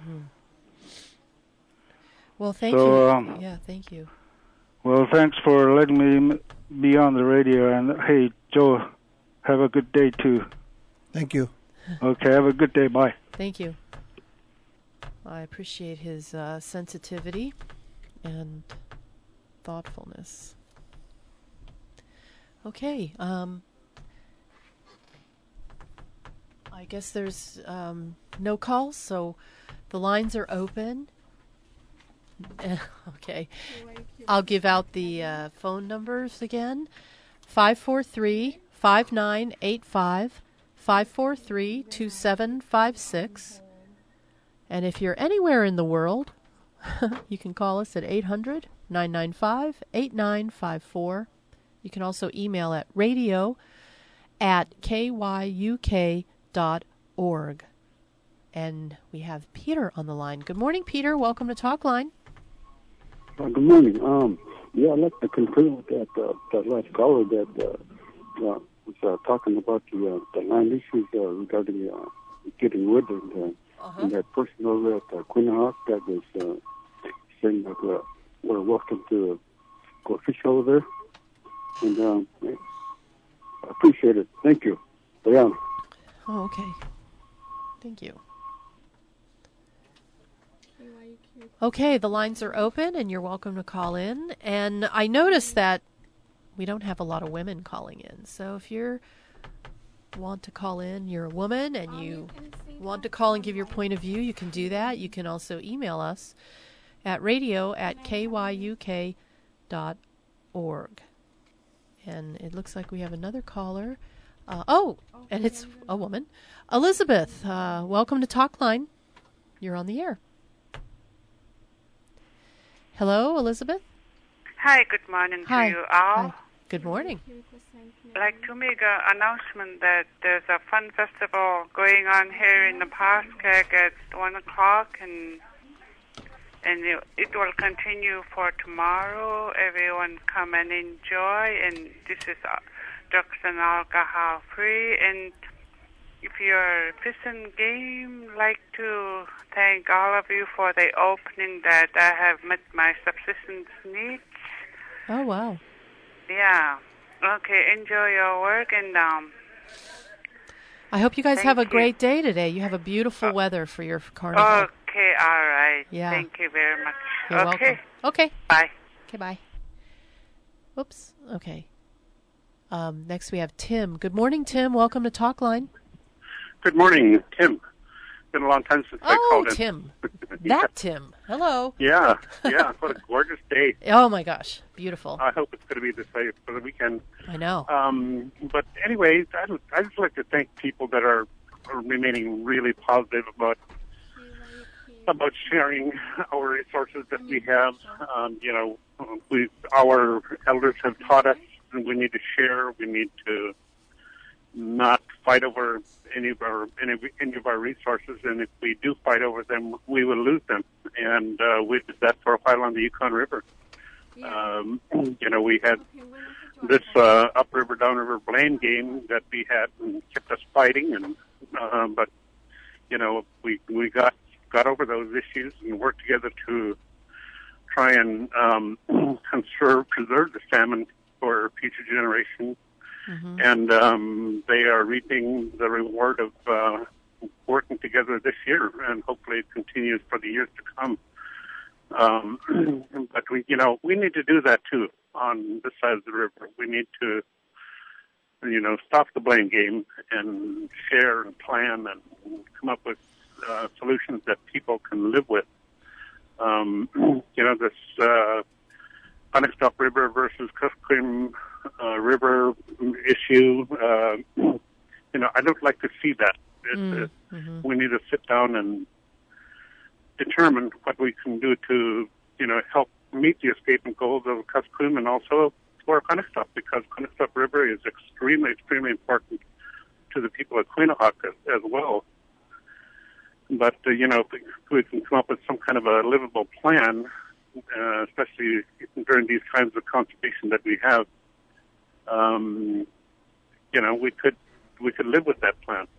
Well, thank you. Yeah, thank you. Well, thanks for letting me be on the radio. And hey, Joe, have a good day too. Thank you. Okay, have a good day. Bye. Thank you. I appreciate his sensitivity and thoughtfulness. Okay. I guess there's no calls, so the lines are open. Okay. I'll give out the phone numbers again. 543-5985, 543-2756. And if you're anywhere in the world, you can call us at 800-995-8954. You can also email at radio@kyuk.org. And we have Peter on the line. Good morning, Peter. Welcome to Talkline. Good morning. I'd like to concur with that last caller that was talking about the land issues regarding getting wood, and that person over at Quinhagak that was saying that we're welcome to go fish over there. And I appreciate it. Thank you. Diana. Oh, okay. Thank you. Okay, the lines are open, and you're welcome to call in. And I noticed that we don't have a lot of women calling in. So if you want to call in, you're a woman, and you want to call and give your point of view, you can do that. You can also email us at radio@kyuk.org. And it looks like we have another caller. And it's a woman. Elizabeth, welcome to Talkline. You're on the air. Hello, Elizabeth. Hi, good morning to you all. Hi. Good morning. I'd like to make an announcement that there's a fun festival going on here in the Paskak at 1 o'clock, and it will continue for tomorrow. Everyone come and enjoy, and this is drugs and alcohol free. And if you're fishing game, I'd like to thank all of you for the opening that I have met my subsistence needs. Oh, wow. Yeah. Okay, enjoy your work, and I hope you guys have a you. great day today. You have a beautiful weather for your carnival. Okay, all right. Yeah. Thank you very much. You're welcome. Okay. Bye. Okay, bye. Oops. Okay. Next we have Tim. Good morning, Tim. Welcome to Talkline. Good morning, Tim. Been a long time since I called in. Tim. That Tim. Hello. Yeah. What a gorgeous day. Oh, my gosh. Beautiful. I hope it's going to be this way for the weekend. I know. But anyways, I'd just like to thank people that are remaining really positive about sharing our resources that we have. Our elders have taught us that we need to share. We need to not fight over any of our resources, and if we do fight over them, we will lose them. And we did that for a while on the Yukon River. We had this upriver, downriver blame game that we had and kept us fighting, and but we got over those issues and worked together to try and preserve the salmon for future generations. Mm-hmm. And they are reaping the reward of working together this year, and hopefully it continues for the years to come. But we need to do that too on this side of the river. We need to, stop the blame game and share and plan and come up with solutions that people can live with. This Unextop River versus Kuskokwim River issue. I don't like to see that. We need to sit down and determine what we can do to, help meet the escapement goals of Kuskokwim and also for Unextop, because Unextop River is extremely, extremely important to the people of Quinhagak as well. But, if we can come up with some kind of a livable plan, especially during these times of conservation that we have, we could live with that plan.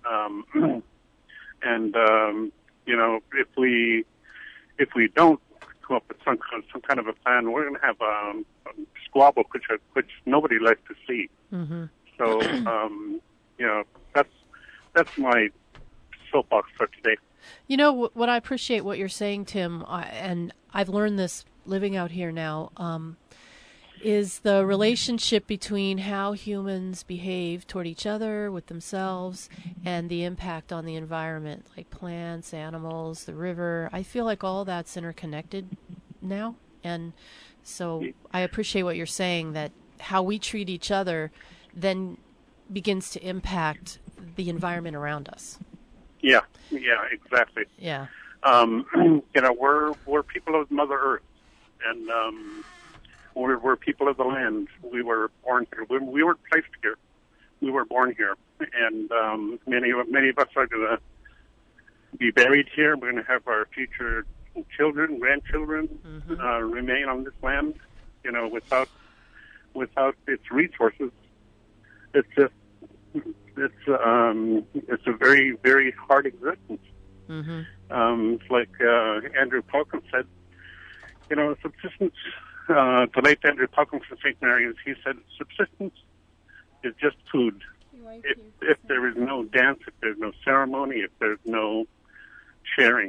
If we don't come up with some kind of a plan, we're going to have a squabble, which nobody likes to see. Mm-hmm. So, that's my soapbox for today. What I appreciate what you're saying, Tim, and I've learned this living out here now, is the relationship between how humans behave toward each other, with themselves, and the impact on the environment, like plants, animals, the river. I feel like all that's interconnected now. And so I appreciate what you're saying, that how we treat each other then begins to impact the environment around us. Yeah, exactly. Yeah. We're people of Mother Earth, and we're people of the land. We were born here. We weren't placed here. We were born here, and many of us are going to be buried here. We're going to have our future children, grandchildren, remain on this land. Without its resources, it's just it's a very, very hard existence. It's like Andrew Pulkin said, subsistence. The late Andrew Pulkin from St. Mary's, he said, subsistence is just food. If there is no dance, if there's no ceremony, if there's no sharing.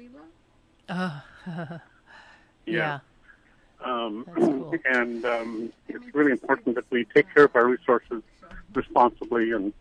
Yeah. Cool. And it's really important that we take care of our resources responsibly and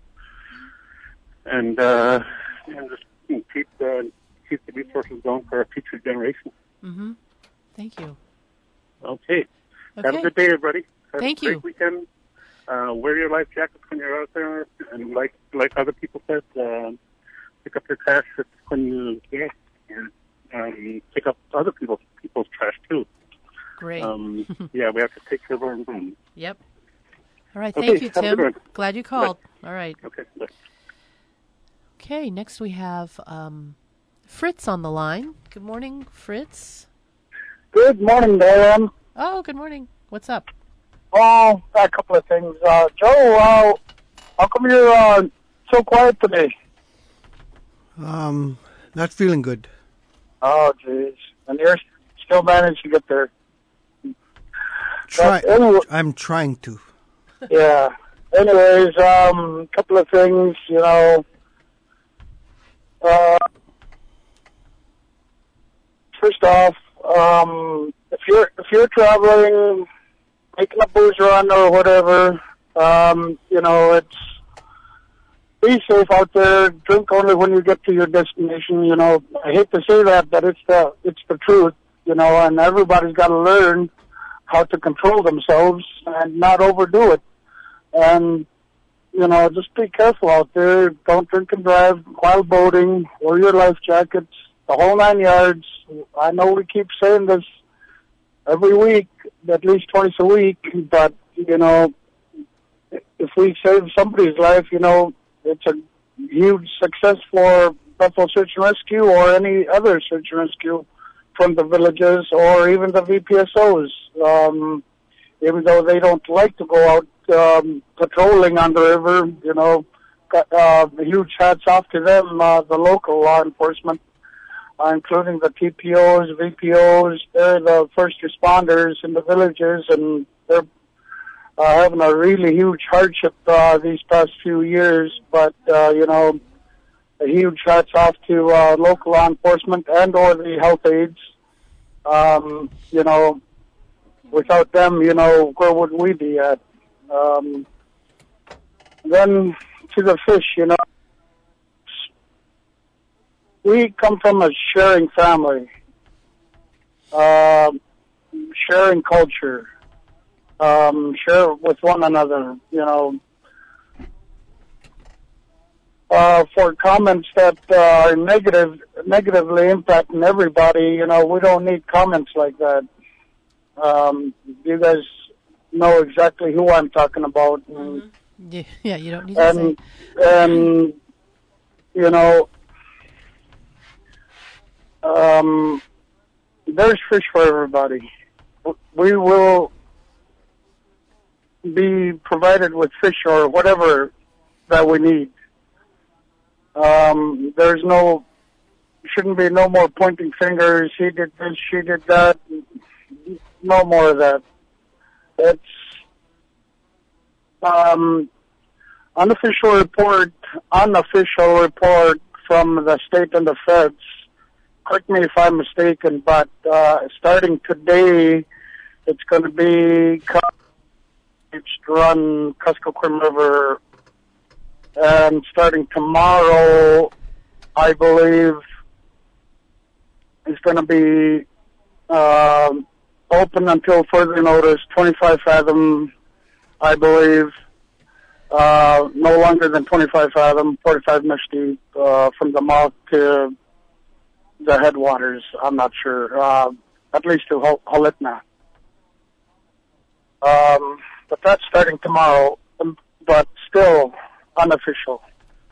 just keep the resources going for our future generations. Thank you. Okay. Have a good day, everybody. Have Thank a great you. weekend. Wear your life jackets when you're out there, and like other people said, pick up your trash when you can, and pick up other people's trash too. Great. Yeah, we have to take care of our environment. Yep. All right. Okay, Thank you, have a good Tim. one. Glad you called. Bye. All right. Okay. Bye. Okay. Next we have Fritz on the line. Good morning, Fritz. Good morning, Darren. Oh, good morning. What's up? Oh, a couple of things. Joe, how come you're so quiet today? Not feeling good. Oh, jeez. And you're still managed to get there. I'm trying to. Yeah. Anyways, couple of things, first off, if you're traveling, making a booze run or whatever, it's be safe out there. Drink only when you get to your destination. I hate to say that, but it's the truth. And everybody's got to learn how to control themselves and not overdo it. And just be careful out there. Don't drink and drive while boating. Wear your life jackets. The whole 9 yards. I know we keep saying this every week, at least twice a week, but, if we save somebody's life, it's a huge success for Bethel Search and Rescue or any other search and rescue from the villages or even the VPSOs. Even though they don't like to go out patrolling on the river, huge hats off to them, the local law enforcement, including the TPOs, VPOs. They're the first responders in the villages, and they're having a really huge hardship these past few years. But, a huge hats off to local law enforcement and or the health aides. Without them, where would we be at? Then to the fish, we come from a sharing family, sharing culture, share with one another, for comments that are negatively impacting everybody, we don't need comments like that. You guys know exactly who I'm talking about. Yeah, you don't need to say. And there's fish for everybody. We will be provided with fish or whatever that we need. Shouldn't be no more pointing fingers. He did this, she did that. No more of that. It's unofficial report from the state and the feds. Correct me if I'm mistaken, but starting today, it's going to be run Kuskokwim River, and starting tomorrow, I believe, it's going to be open until further notice, 25 fathom, I believe, no longer than 25 fathom, 45 mesh deep, from the mouth to the headwaters. I'm not sure, at least to Holitna. But that's starting tomorrow, but still unofficial.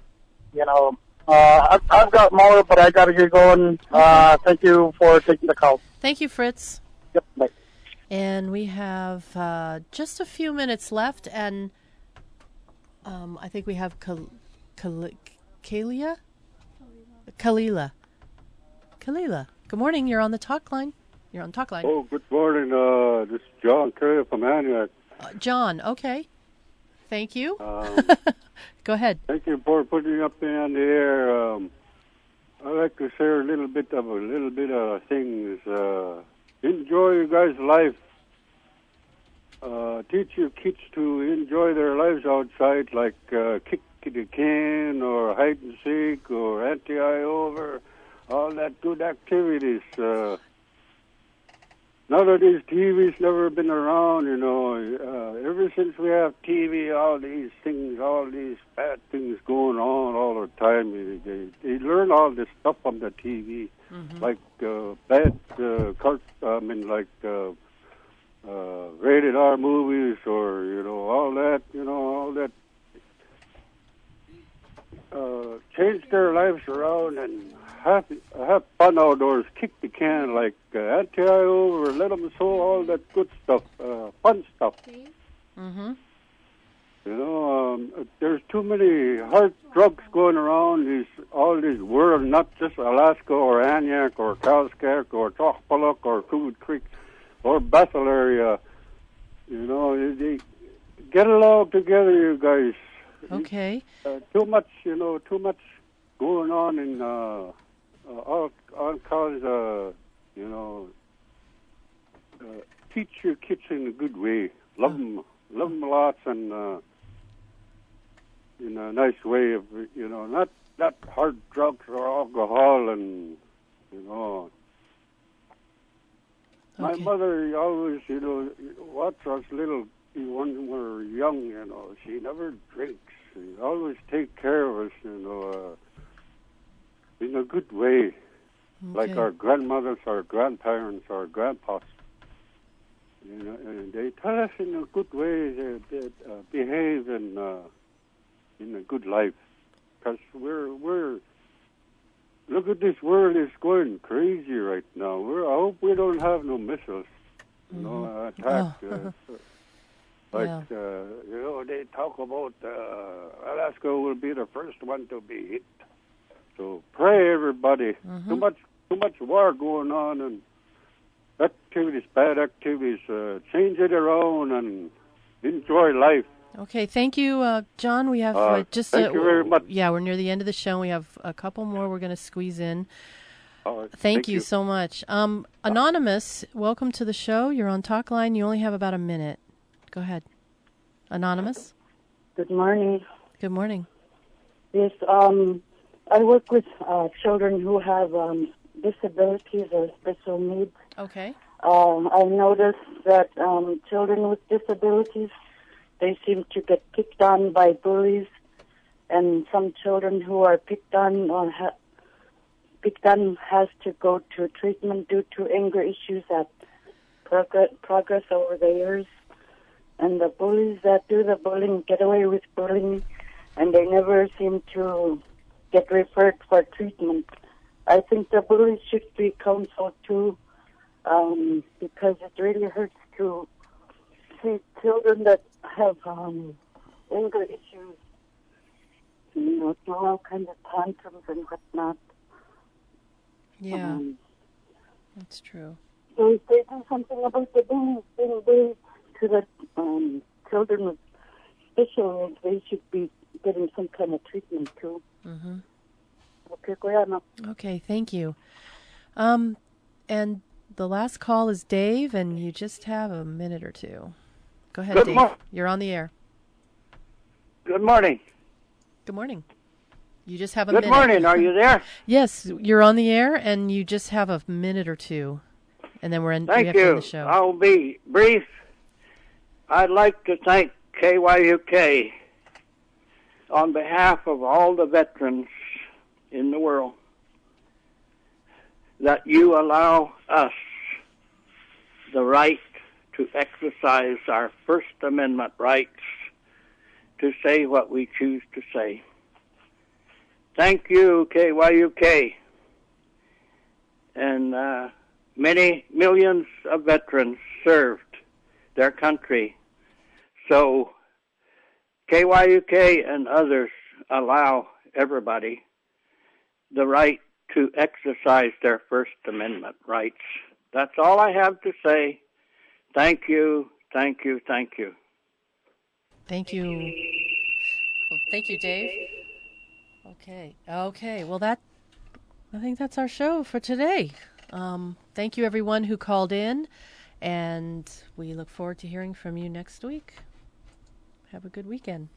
I've got more, but I got to get going. Thank you for taking the call. Thank you, Fritz. Yep, bye. And we have just a few minutes left, and I think we have Kalila. Kalila. Good morning. You're on the talk line. You're on talk line. Oh, good morning. This is John Curry from Antioch. John, okay. Thank you. Go ahead. Thank you for putting up me on the air. I'd like to share a little bit of things. Enjoy your guys' life. Teach your kids to enjoy their lives outside, like kick the can or hide and seek or anti-eye over, all that good activities. Nowadays, TV's never been around, ever since we have TV, all these bad things going on all the time. They learn all this stuff on the TV, like rated R movies or, all that. Change their lives around and have fun outdoors. Kick the can, like anti-eye over, let them sow all that good stuff, fun stuff. There's too many hard drugs going around all these world, not just Alaska or Antioch or Calskak or Chocpaluk or Coot Creek or Bethel area. They get along together, you guys. Okay. Too much going on in all cause. Teach your kids in a good way. Love them lots, and in a nice way of not hard drugs or alcohol, and My mother always watched us little when we were young. She never drinks. She always take care of us. In a good way, like our grandmothers, our grandparents, our grandpas. And they tell us in a good way to behave in a good life. Because we're look at this world is going crazy right now. I hope we don't have no missiles, attack. They talk about Alaska will be the first one to be hit. So pray, everybody. Too much war going on, and bad activities. Change it around and enjoy life. Okay, thank you, John. We have thank you very much. Yeah, we're near the end of the show. We have a couple more we're going to squeeze in. All right, thank you so much. Anonymous, welcome to the show. You're on Talk Line. You only have about a minute. Go ahead. Anonymous. Good morning. Good morning. Yes, I work with children who have disabilities or special needs. Okay. I've noticed that children with disabilities, they seem to get picked on by bullies, and some children who are picked on has to go to treatment due to anger issues that progress over the years. And the bullies that do the bullying get away with bullying, and they never seem to get referred for treatment. I think the bullies should be counseled too, because it really hurts to see children that have anger issues, throw all kinds of tantrums and whatnot. Yeah, that's true. So if they do something about the bullies, being bullied to the children with special needs, they should be getting some kind of treatment too. Okay, thank you. And the last call is Dave, and you just have a minute or two. Go ahead, Dave. You're on the air. Good morning. Good morning. You just have a minute. Good morning. Are you there? Yes, you're on the air, and you just have a minute or two, and then we have to end the show. I'll be brief. I'd like to thank KYUK on behalf of all the veterans in the world that you allow us the right to exercise our First Amendment rights to say what we choose to say. Thank you, KYUK, and many millions of veterans served their country. So KYUK and others allow everybody the right to exercise their First Amendment rights. That's all I have to say. Thank you, thank you, thank you. Thank you. Well, thank you, Dave. Okay. Well, I think that's our show for today. Thank you, everyone who called in, and we look forward to hearing from you next week. Have a good weekend.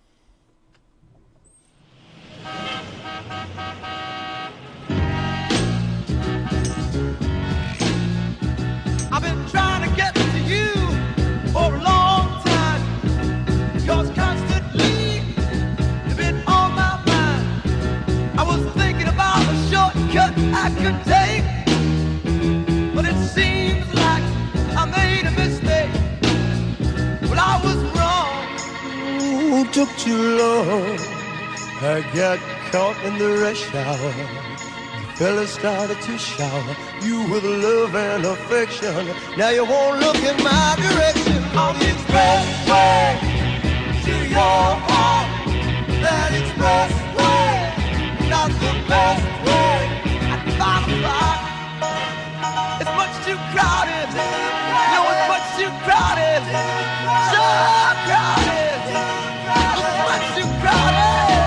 I've been trying to get to you for a long time, because constantly you've been on my mind. I was thinking about a shortcut I could take, but it seems like I made a mistake. Well, I was wrong. Ooh, took too long. I got caught in the rush hour. Fella started to shower you with love and affection. Now you won't look in my direction. On the expressway to your heart. That expressway, not the best way. At 5 o'clock, it's much too crowded. No, it's much too crowded. So crowded. It's much too crowded.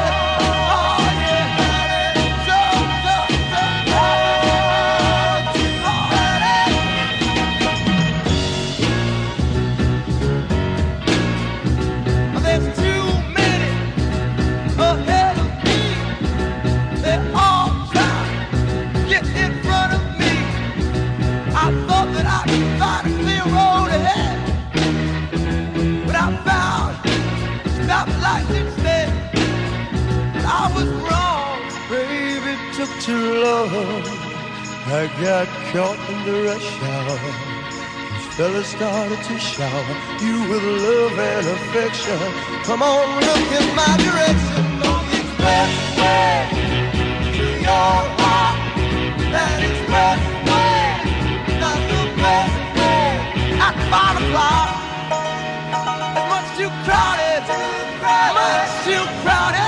Too long, I got caught in the rush hour. This fella started to shower you with love and affection. Come on, look in my direction. On the expressway to your heart. That expressway, not the best way. At 5 o'clock, it's much too crowded. Much too crowded.